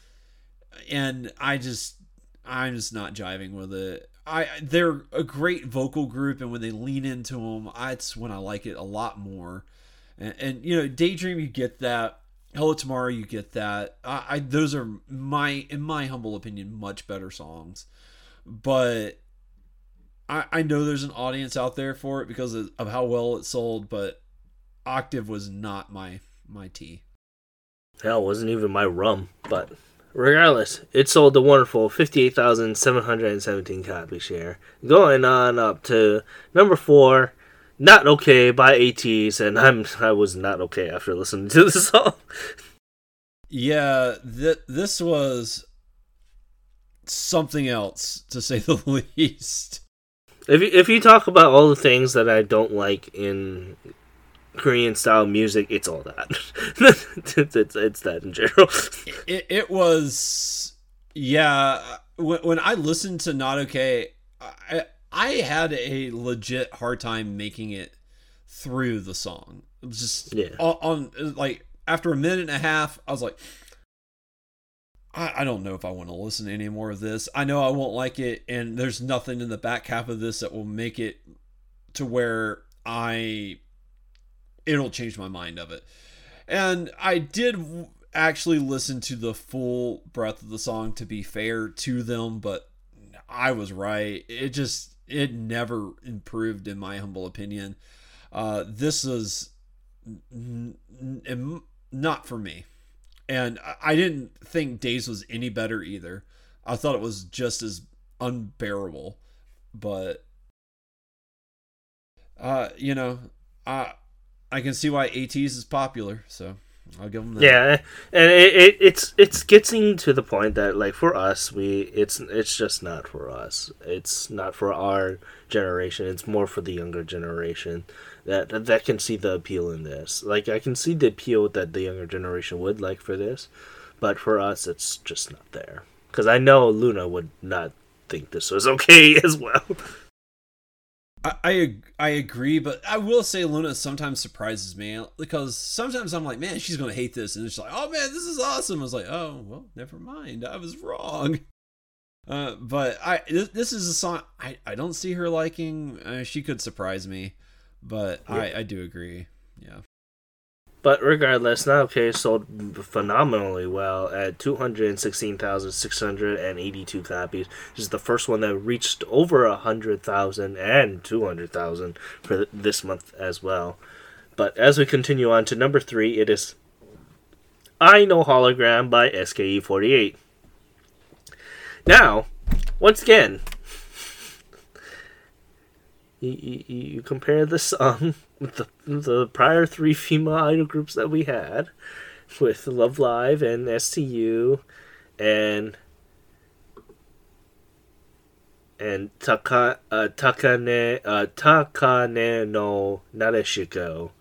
and I just, I'm just not jiving with it. I they're a great vocal group, and when they lean into them, that's when I like it a lot more. And, and you know, Daydream, you get that. Hello Tomorrow, you get that. I, I those are my, in my humble opinion, much better songs. But I I know there's an audience out there for it because of, of how well it sold. But Octave was not my my tea. Hell, it wasn't even my rum, but. Regardless, it sold a wonderful fifty-eight thousand seven hundred seventeen copies share, going on up to number four, Not Okay by ATEEZ, and I'm I was not okay after listening to this song. Yeah, th- this was something else, to say the least. If you, if you talk about all the things that I don't like in Korean style music, it's all that. it's, it's it's that in general. It it was, yeah. When when I listened to Not Okay, I I had a legit hard time making it through the song. It was just Yeah. on, on like after a minute and a half, I was like, I, I don't know if I want to listen to any more of this. I know I won't like it, and there's nothing in the back half of this that will make it to where I it'll change my mind of it. And I did actually listen to the full breadth of the song, to be fair to them, but I was right. It just, it never improved in my humble opinion. Uh, this is n- n- not for me. And I didn't think Days was any better either. I thought it was just as unbearable. But, uh, you know, I... I can see why ATEEZ is popular, so I'll give them that. Yeah, and it, it it's it's getting to the point that like for us, we it's it's just not for us. It's not for our generation. It's more for the younger generation that that can see the appeal in this. Like I can see the appeal that the younger generation would like for this, but for us, it's just not there. Because I know Luna would not think this was okay as well. I, I I agree, but I will say Luna sometimes surprises me because sometimes I'm like, man, she's gonna hate this, and it's like, oh man, this is awesome. I was like, oh well, never mind, I was wrong. Uh, but I this, this is a song I, I don't see her liking. Uh, she could surprise me, but yeah. I I do agree. Yeah. But regardless, Not Okay sold phenomenally well at two hundred sixteen thousand six hundred eighty-two copies. This is the first one that reached over one hundred thousand and two hundred thousand for this month as well. But as we continue on to number three, it is I Know Hologram by S K E forty-eight. Now, once again, you, you, you compare the song with the, the prior three female idol groups that we had, with Love Live and S T U and and Taka uh, Takane uh, Takane no Nareshiko.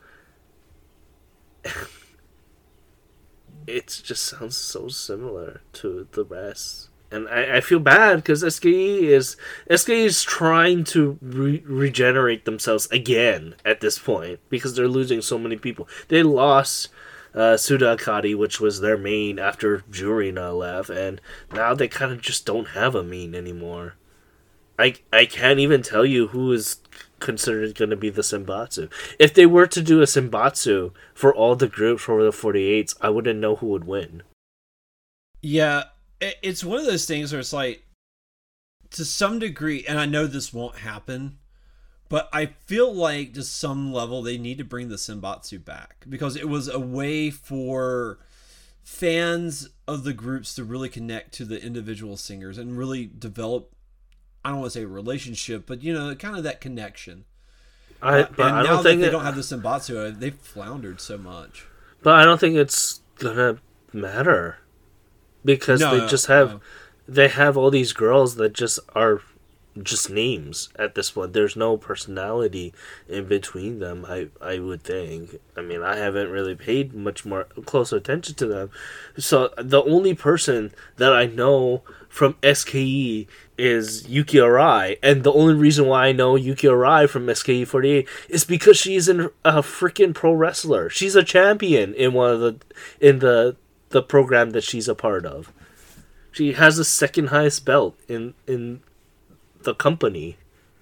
It just sounds so similar to the rest. And I, I feel bad because S K E is S K E is trying to re- regenerate themselves again at this point because they're losing so many people. They lost uh, Suda Akari, which was their main after Jurina left, and now they kind of just don't have a main anymore. I I can't even tell you who is considered going to be the Senbatsu. If they were to do a Senbatsu for all the groups for the forty-eights, I wouldn't know who would win. Yeah, it's one of those things where it's like, to some degree, and I know this won't happen, but I feel like to some level they need to bring the Senbatsu back because it was a way for fans of the groups to really connect to the individual singers and really develop, I don't want to say a relationship, but you know, kind of that connection. I, uh, but and I now don't that think they it, don't have the Senbatsu, they've floundered so much. But I don't think it's gonna matter because No, they no, just have no. they have all these girls that just are just names at this point. There's no personality in between them. I I would think. I mean, I haven't really paid much more close attention to them. So the only person that I know from S K E is Yuki Arai, and the only reason why I know Yuki Arai from S K E forty-eight is because she's in a freaking pro wrestler. She's a champion in one of the in the the program that she's a part of. She has the second highest belt in in the company.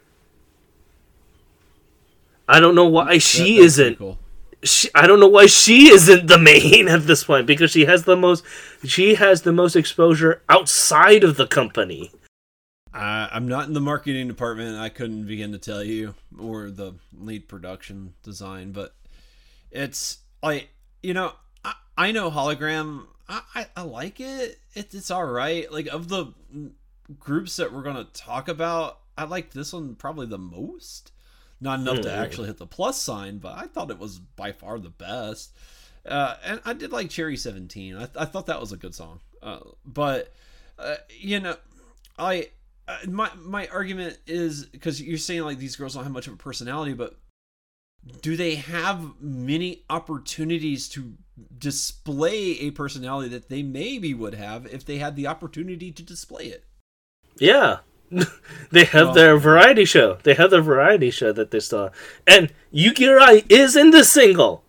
I don't know why she That- that's isn't. pretty cool. She, I don't know why she isn't the main at this point because she has the most. She has the most exposure outside of the company. I, I'm not in the marketing department. I couldn't begin to tell you, or the lead production design, but it's like, you know, I, I know Hologram. I, I, I like it. it. It's all right. Like, of the groups that we're going to talk about, I like this one probably the most. Not enough to actually hit the plus sign, but I thought it was by far the best. Uh, and I did like Cherry seventeen. I, I thought that was a good song. Uh, but, uh, you know, I... Uh, my my argument is because you're saying like these girls don't have much of a personality, but do they have many opportunities to display a personality that they maybe would have if they had the opportunity to display it? Yeah. They have Well, their variety show. They have their variety show that they saw. And Yuki Arai is in the single.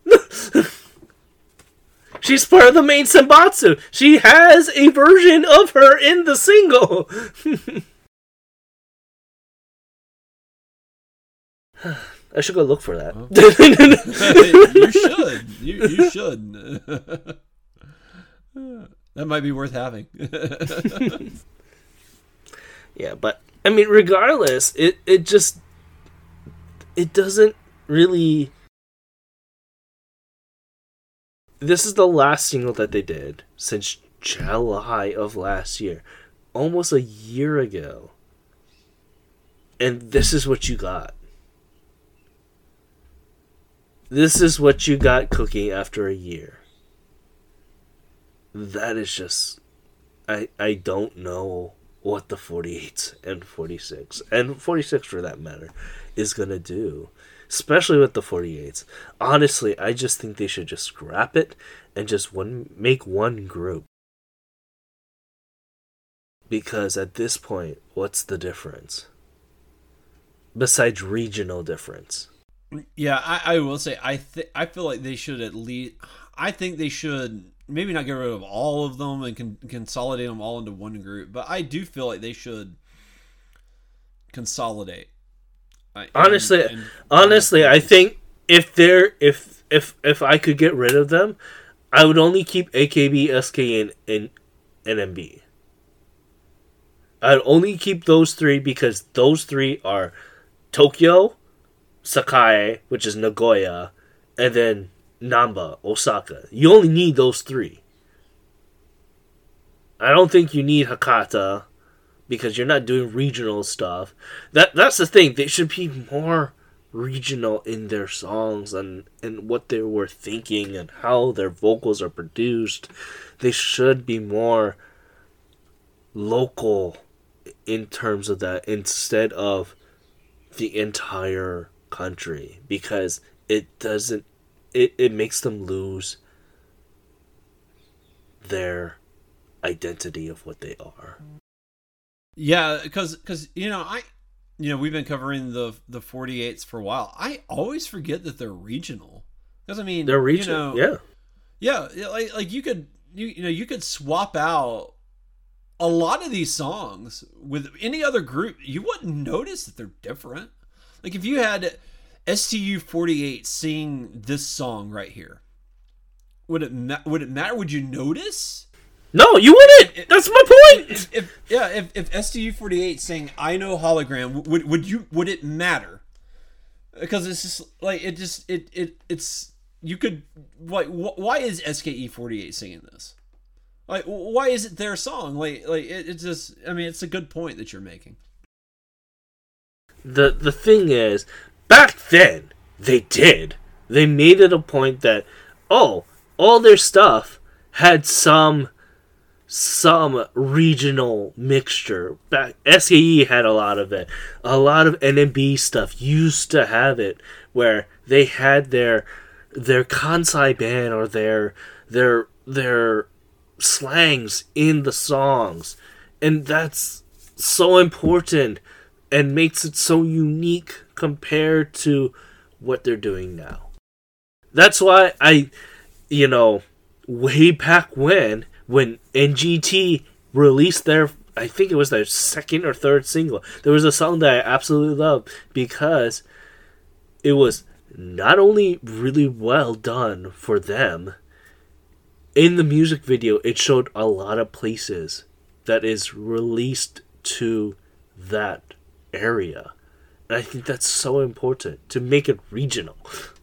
She's part of the main Senbatsu. She has a version of her in the single. I should go look for that. you should. You, you should. That might be worth having. Yeah, but I mean, regardless, it it just it doesn't really. This is the last single that they did since July of last year, almost a year ago, and this is what you got. This is what you got cooking after a year. That is just... I I don't know what the forty-eights and forty-six, and forty-six for that matter, is going to do. Especially with the forty-eights. Honestly, I just think they should just scrap it and just one make one group. Because at this point, what's the difference? Besides regional difference. Yeah, I, I will say I th- I feel like they should at least. I think they should maybe not get rid of all of them and con- consolidate them all into one group, but I do feel like they should consolidate. And, honestly, and, honestly, and I think if they're if if if I could get rid of them, I would only keep A K B, S K, and and N M B. I'd only keep those three because those three are Tokyo, Sakai, which is Nagoya, and then Namba, Osaka. You only need those three. I don't think you need Hakata because you're not doing regional stuff. That that's the thing. They should be more regional in their songs and, and what they were thinking and how their vocals are produced. They should be more local in terms of that instead of the entire country, because it doesn't it, it makes them lose their identity of what they are. Yeah, because because you know I, you know we've been covering the the forty-eights for a while. I always forget that they're regional. Because I mean, They're you regional, know, yeah. yeah, yeah, like like you could you you know you could swap out a lot of these songs with any other group. You wouldn't notice that they're different. Like if you had S T U forty-eight sing this song right here, would it ma- would it matter? Would you notice? No, you wouldn't. If, That's my point. If, if yeah, if, if S T U forty-eight sang "I Know Hologram," would would you would it matter? Because it's just like it just it it it's you could like wh- why is S K E forty-eight singing this? Like why is it their song? Like like it, it's just I mean it's a good point that you're making. The the thing is, back then they did. They made it a point that oh, all their stuff had some some regional mixture. Back S K E had a lot of it. A lot of N M B stuff used to have it where they had their their Kansai band or their their their slangs in the songs. And that's so important and makes it so unique compared to what they're doing now. That's why I you know, way back when when N G T released their, I think it was their second or third single, there was a song that I absolutely loved because it was not only really well done for them, in the music video it showed a lot of places that is released to that area. And I think that's so important to make it regional.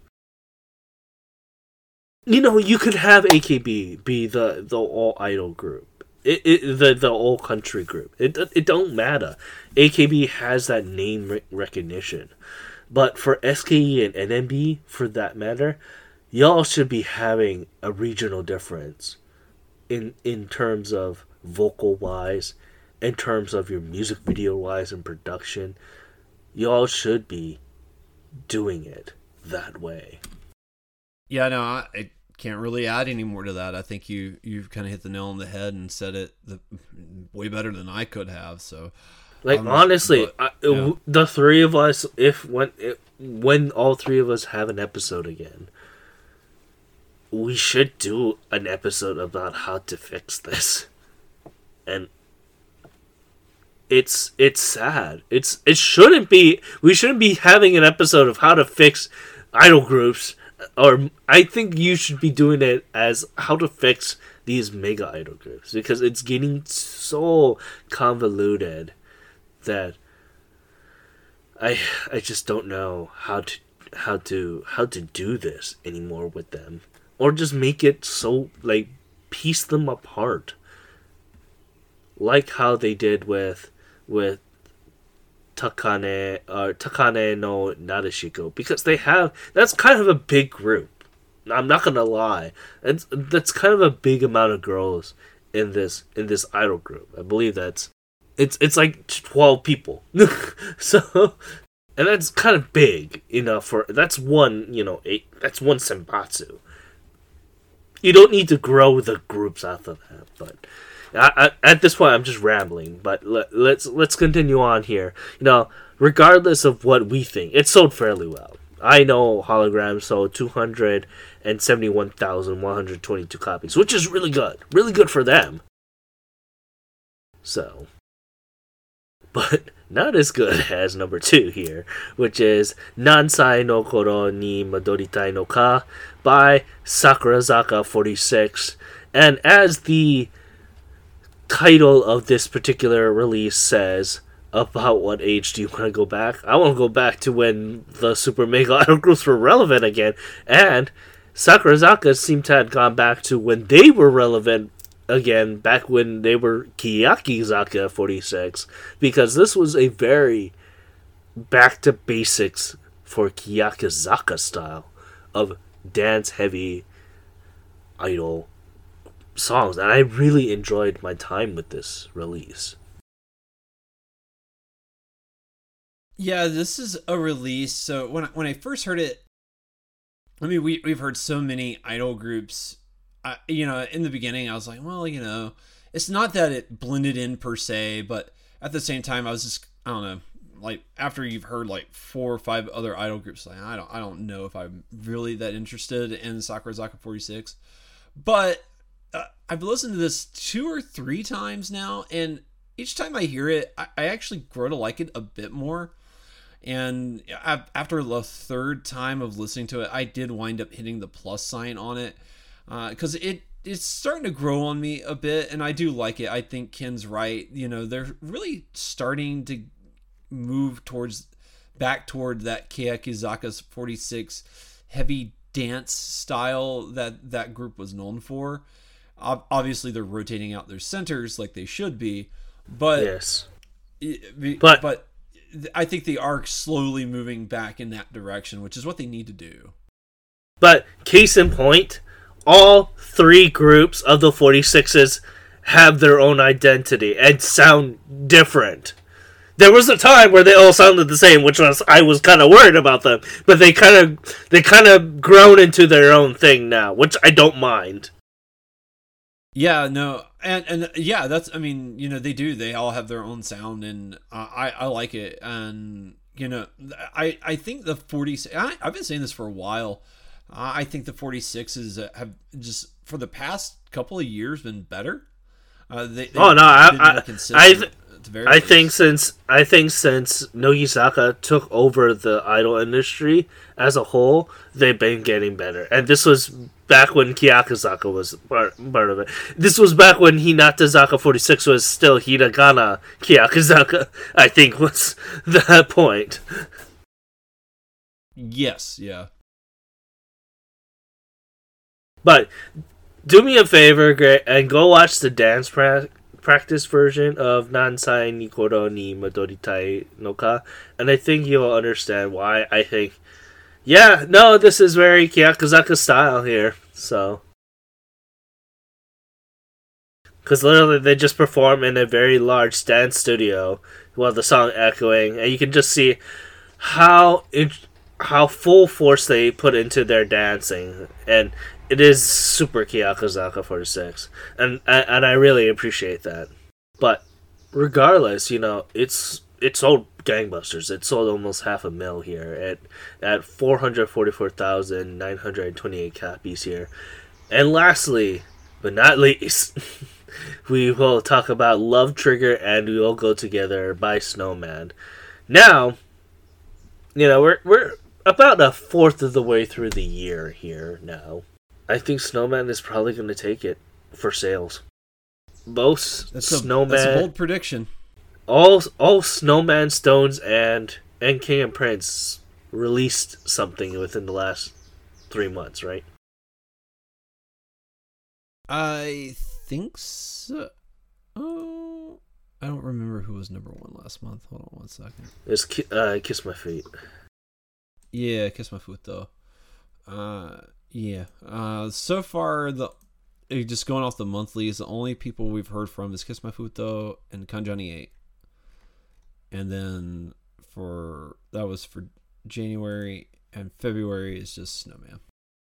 You know, you could have A K B be the, the all idol group, it, it the the all country group. It it don't matter. A K B has that name re- recognition, but for S K E and N M B, for that matter, y'all should be having a regional difference, in in terms of vocal wise, in terms of your music video wise and production. Y'all should be doing it that way. Yeah, no, I, I can't really add any more to that. I think you you've kind of hit the nail on the head and said it the, way better than I could have. So, like um, honestly, but, I, yeah. the three of us, if when if, when all three of us have an episode again, we should do an episode about how to fix this. And it's it's sad. It's it shouldn't be. We shouldn't be having an episode of how to fix idol groups. Or I think you should be doing it as how to fix these mega idol groups, because it's getting so convoluted that I I just don't know how to how to how to do this anymore with them, or just make it so like piece them apart, like how they did with with Takane or Takane no Nadeshiko, because they have that's kind of a big group. I'm not gonna lie, it's, that's kind of a big amount of girls in this in this idol group. I believe that's it's it's like twelve people. So, and that's kind of big, you know. For that's one, you know, eight. That's one senbatsu. You don't need to grow the groups after that, but. I, I, at this point, I'm just rambling, but let, let's let's continue on here. You know, regardless of what we think, it sold fairly well. I know Hologram sold two hundred seventy-one thousand one hundred twenty-two copies, which is really good, really good for them. So, but not as good as number two here, which is Nansai no Koro ni Madoritai no Ka by Sakurazaka forty-six, and as the title of this particular release says, about what age do you want to go back? I want to go back to when the Super Mega Idol groups were relevant again, and Sakurazaka seemed to have gone back to when they were relevant again, back when they were Kiyakizaka forty-six, because this was a very back to basics for Kiyakizaka style of dance heavy idol songs, and I really enjoyed my time with this release. Yeah, this is a release. So when I, when I first heard it, I mean, we we've heard so many idol groups. I, you know, in the beginning, I was like, well, you know, it's not that it blended in per se, but at the same time, I was just, I don't know, like after you've heard like four or five other idol groups, like I don't, I don't know if I'm really that interested in Sakurazaka forty-six, but uh, I've listened to this two or three times now, and each time I hear it, I, I actually grow to like it a bit more. And I, after the third time of listening to it, I did wind up hitting the plus sign on it because uh, it it's starting to grow on me a bit, and I do like it. I think Ken's right. You know, they're really starting to move towards back toward that Keyakizaka's forty-six heavy dance style that that group was known for. Obviously, they're rotating out their centers like they should be, but yes, but but I think they are slowly moving back in that direction, which is what they need to do. But case in point, all three groups of the forty-sixes have their own identity and sound different. There was a time where they all sounded the same, which was I was kind of worried about them, but they kind of they kind of grown into their own thing now, which I don't mind. Yeah, no, and and yeah, that's I mean, you know, they do. They all have their own sound, and uh, I I like it, and you know, I I think the forty. I, I've been saying this for a while. Uh, I think the forty-sixes have just for the past couple of years been better. Uh, they, oh no, I I I, I least. think since I think since Nogizaka took over the idol industry as a whole, they've been getting better. And this was back when Keyakizaka was part, part of it. This was back when Hinatazaka forty-six was still Hiragana Keyakizaka, I think was the point. Yes, yeah. But do me a favor, Gray, and go watch the dance pra- practice version of Nansai Nikoro ni Madoritai no Ka, and I think you'll understand why I think, yeah, no, this is very Keyakizaka style here, so. Because literally they just perform in a very large dance studio while the song echoing, and you can just see how it, how full force they put into their dancing, and it is super Keyakizaka forty-six, and and I really appreciate that. But regardless, you know, it's it sold gangbusters. It sold almost half a mil here at at four hundred forty-four thousand nine hundred twenty-eight copies here. And lastly, but not least, we will talk about Love Trigger and We All Go Together by Snowman. Now, you know, we're we're about a fourth of the way through the year here now. I think Snowman is probably going to take it for sales. Most that's a, Snowman, that's a bold prediction. All all Snowman, Stones, and and King and Prince released something within the last three months, right? I think so. Oh, I don't remember who was number one last month. Hold on one second. It's uh, Kiss My Feet. Yeah, Kiss My Foot though. Uh. Yeah. Uh, so far, the just going off the monthlies, the only people we've heard from is Kiss My Futo and Kanjani eight. And then for that was for January, and February is just Snowman.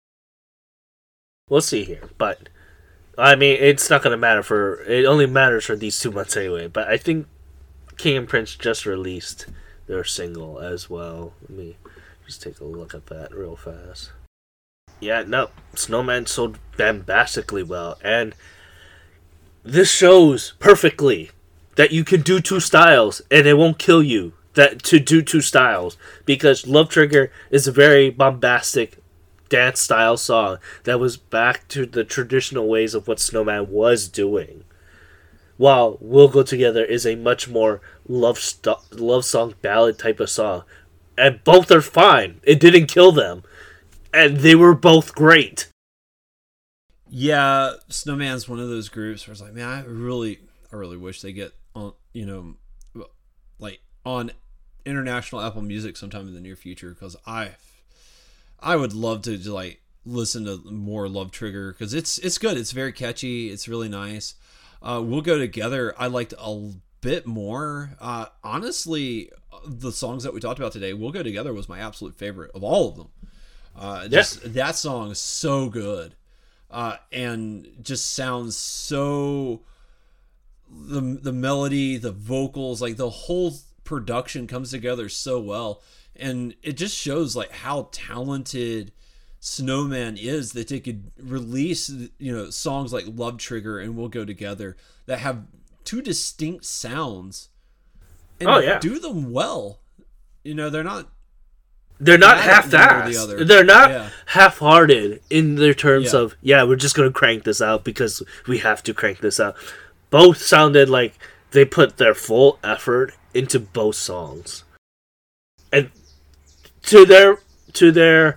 We'll see here, but I mean, it's not going to matter for it. Only matters for these two months anyway. But I think King and Prince just released their single as well. Let me just take a look at that real fast. Yeah, no, Snowman sold bombastically well, and this shows perfectly that you can do two styles, and it won't kill you that to do two styles, because Love Trigger is a very bombastic dance style song that was back to the traditional ways of what Snowman was doing, while We'll Go Together is a much more love st- love song ballad type of song, and both are fine. It didn't kill them. And they were both great. Yeah, Snowman's one of those groups where it's like, man, I really, I really wish they get on, you know, like on international Apple Music sometime in the near future, because I, I would love to, to like listen to more Love Trigger, because it's it's good, it's very catchy, it's really nice. Uh, We'll Go Together, I liked a bit more. Uh, honestly, the songs that we talked about today, We'll Go Together was my absolute favorite of all of them. Uh, just yeah. That song is so good, uh, and just sounds so the the melody, the vocals, like the whole production comes together so well, and it just shows like how talented Snowman is, that they could release, you know, songs like Love Trigger and We'll Go Together that have two distinct sounds and oh, yeah. do them well. You know, they're not they're not half-assed. The they're not yeah. half-hearted in their terms yeah. of, yeah, we're just going to crank this out because we have to crank this out. Both sounded like they put their full effort into both songs. And to their to their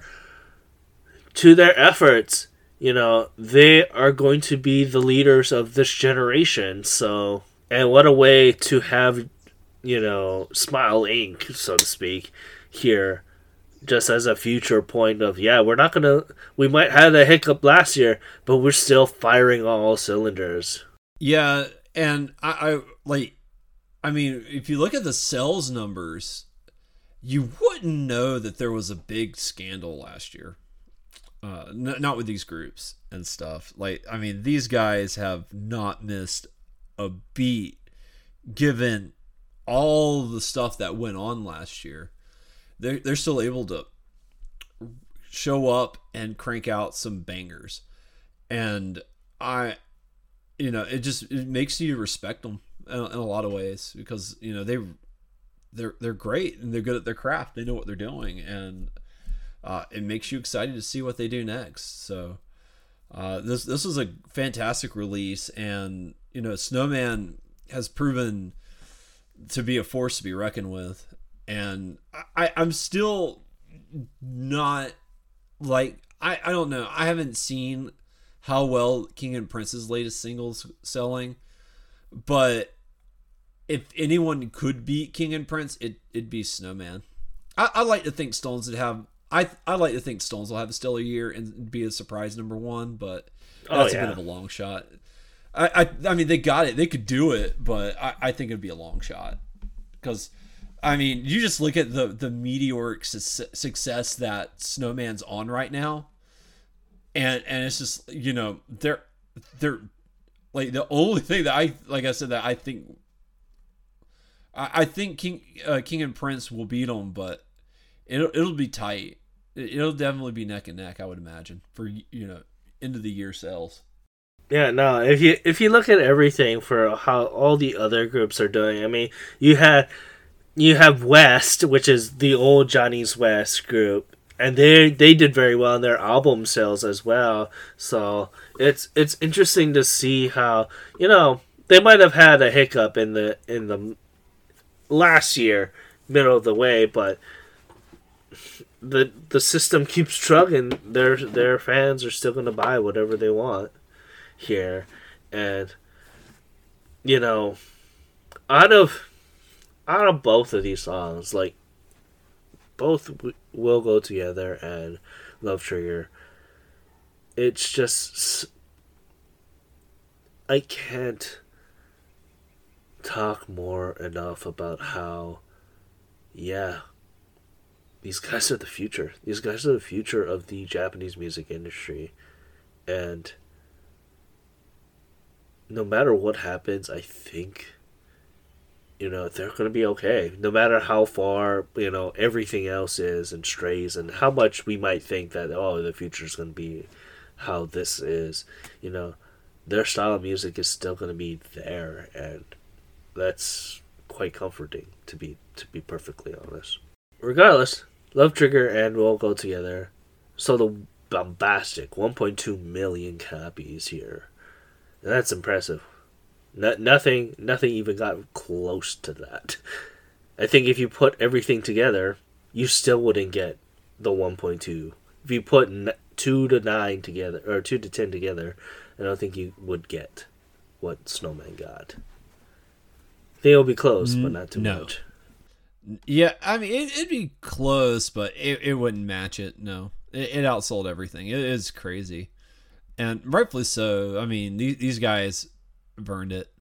to their efforts, you know, they are going to be the leaders of this generation. So, and what a way to have, you know, Smile Incorporated, so to speak, here, just as a future point of, yeah, we're not going to, we might have a hiccup last year, but we're still firing on all cylinders. Yeah, and I, I like, I mean, if you look at the sales numbers, you wouldn't know that there was a big scandal last year. Uh, n- not with these groups and stuff. Like, I mean, these guys have not missed a beat given all the stuff that went on last year. They're, they're still able to show up and crank out some bangers. And I, you know, it just, it makes you respect them in, in a lot of ways, because, you know, they, they're, they're great and they're good at their craft. They know what they're doing. And, Uh, it makes you excited to see what they do next. So uh, this this was a fantastic release, and you know, Snowman has proven to be a force to be reckoned with. And I, I'm still not like I, I don't know. I haven't seen how well King and Prince's latest singles selling, but if anyone could beat King and Prince, it it'd be Snowman. I, I like to think Stones would have. I I like to think Stones will have a stellar year and be a surprise number one, but that's oh, yeah. a bit of a long shot. I, I I mean, they got it. They could do it, but I, I think it'd be a long shot. Because, I mean, you just look at the, the meteoric su- success that Snowman's on right now, and and it's just, you know, they're, they're, like, the only thing that I, like I said, that I think, I, I think King, uh, King and Prince will beat them, but it'll it'll be tight. It'll definitely be neck and neck, I would imagine, for, you know, end of the year sales. Yeah, no, if you if you look at everything for how all the other groups are doing, I mean, you had you have West, which is the old Johnny's West group, and they they did very well in their album sales as well. So it's it's interesting to see how, you know, they might have had a hiccup in the in the last year, middle of the way, but the the system keeps trucking. Their their fans are still going to buy whatever they want here, and you know, out of out of both of these songs, like both Will Go Together and Love Trigger, it's just I can't talk more enough about how, yeah, these guys are the future. These guys are the future of the Japanese music industry. And no matter what happens, I think, you know, they're going to be okay. No matter how far, you know, everything else is and strays, and how much we might think that, oh, the future is going to be how this is, you know, their style of music is still going to be there. And that's quite comforting, to be to be perfectly honest. Regardless, Love Trigger and We'll Go Together sold a bombastic one point two million copies here. And that's impressive. No, nothing, nothing even got close to that. I think if you put everything together, you still wouldn't get the one point two. If you put two to nine together, or two to ten together, I don't think you would get what Snowman got. I think it'll be close, but not too no. much. Yeah, I mean, it, it'd be close, but it, it wouldn't match it, no. It, it outsold everything. It is crazy. And rightfully so. I mean, these, these guys burned it.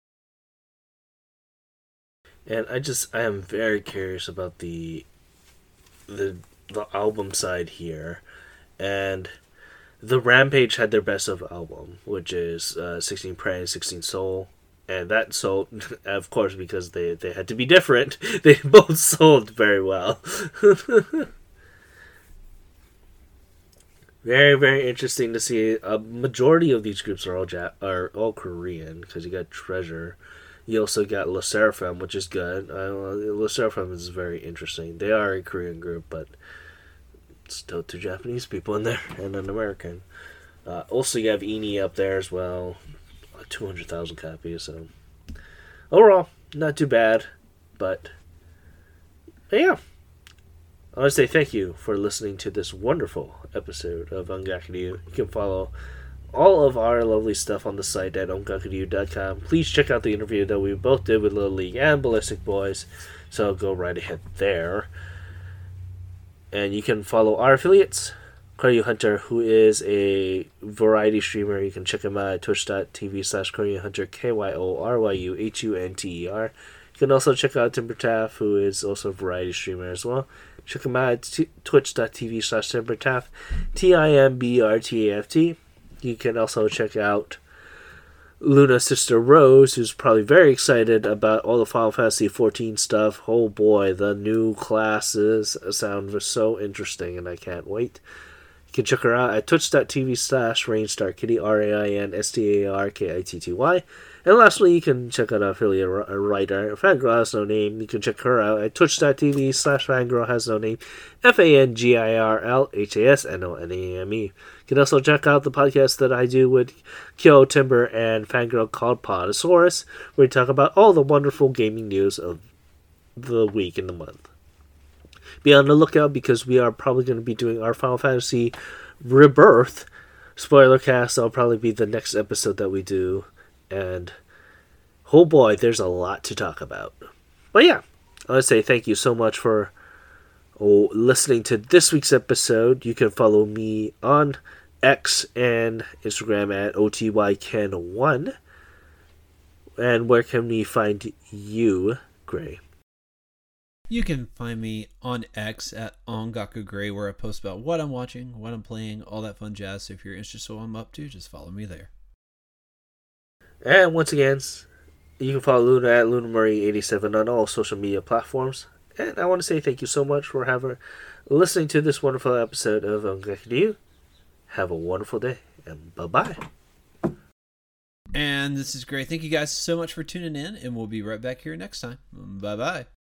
And I just, I am very curious about the, the, the album side here. And the Rampage had their best of album, which is uh, sixteen Prey and sixteen Soul. And that sold, of course, because they, they had to be different. They both sold very well. Very, very interesting to see. A majority of these groups are all Jap- are all Korean, because you got Treasure. You also got Le Sserafim, which is good. Uh, Le Sserafim is very interesting. They are a Korean group, but still two Japanese people in there and an American. Uh, also, you have E N I up there as well. two hundred thousand copies. So overall, not too bad. But, but yeah. I want to say thank you for listening to this wonderful episode of Ongakuryu. You can follow all of our lovely stuff on the site at ongakuryu dot com. Please check out the interview that we both did with Little League and Ballistic Boys. So go right ahead there. And you can follow our affiliates. Koryu Hunter, who is a variety streamer. You can check him out at twitch.tv slash Koryu Hunter, K Y O R Y U H U N T E R. You can also check out Timbertaff, who is also a variety streamer as well. Check him out at t- twitch.tv slash Timbertaff, T I M B R T A F T. You can also check out Luna's sister Rose, who's probably very excited about all the Final Fantasy fourteen stuff. Oh boy, the new classes sound so interesting, and I can't wait. You can check her out at twitch.tv slash RainstarKitty, R A I N S T A R K I T T Y. And lastly, you can check out our affiliate writer, Fangirl Has No Name. You can check her out at twitch.tv slash Fangirl Has No Name, F A N G I R L H A S N O N A M E. You can also check out the podcast that I do with Kyo Timber and Fangirl called Podosaurus, where we talk about all the wonderful gaming news of the week and the month. Be on the lookout, because we are probably going to be doing our Final Fantasy Rebirth spoiler cast. That'll probably be the next episode that we do. And, oh boy, there's a lot to talk about. But yeah, I want to say thank you so much for oh, listening to this week's episode. You can follow me on X and Instagram at O T Y Ken one. And where can we find you, Gray? You can find me on X at OngakuGray, where I post about what I'm watching, what I'm playing, all that fun jazz. So if you're interested in what I'm up to, just follow me there. And once again, you can follow Luna at Luna Marie eighty-seven on all social media platforms. And I want to say thank you so much for having listening to this wonderful episode of Ongakuryu. Have a wonderful day, and bye-bye. And this is great. Thank you guys so much for tuning in, and we'll be right back here next time. Bye-bye.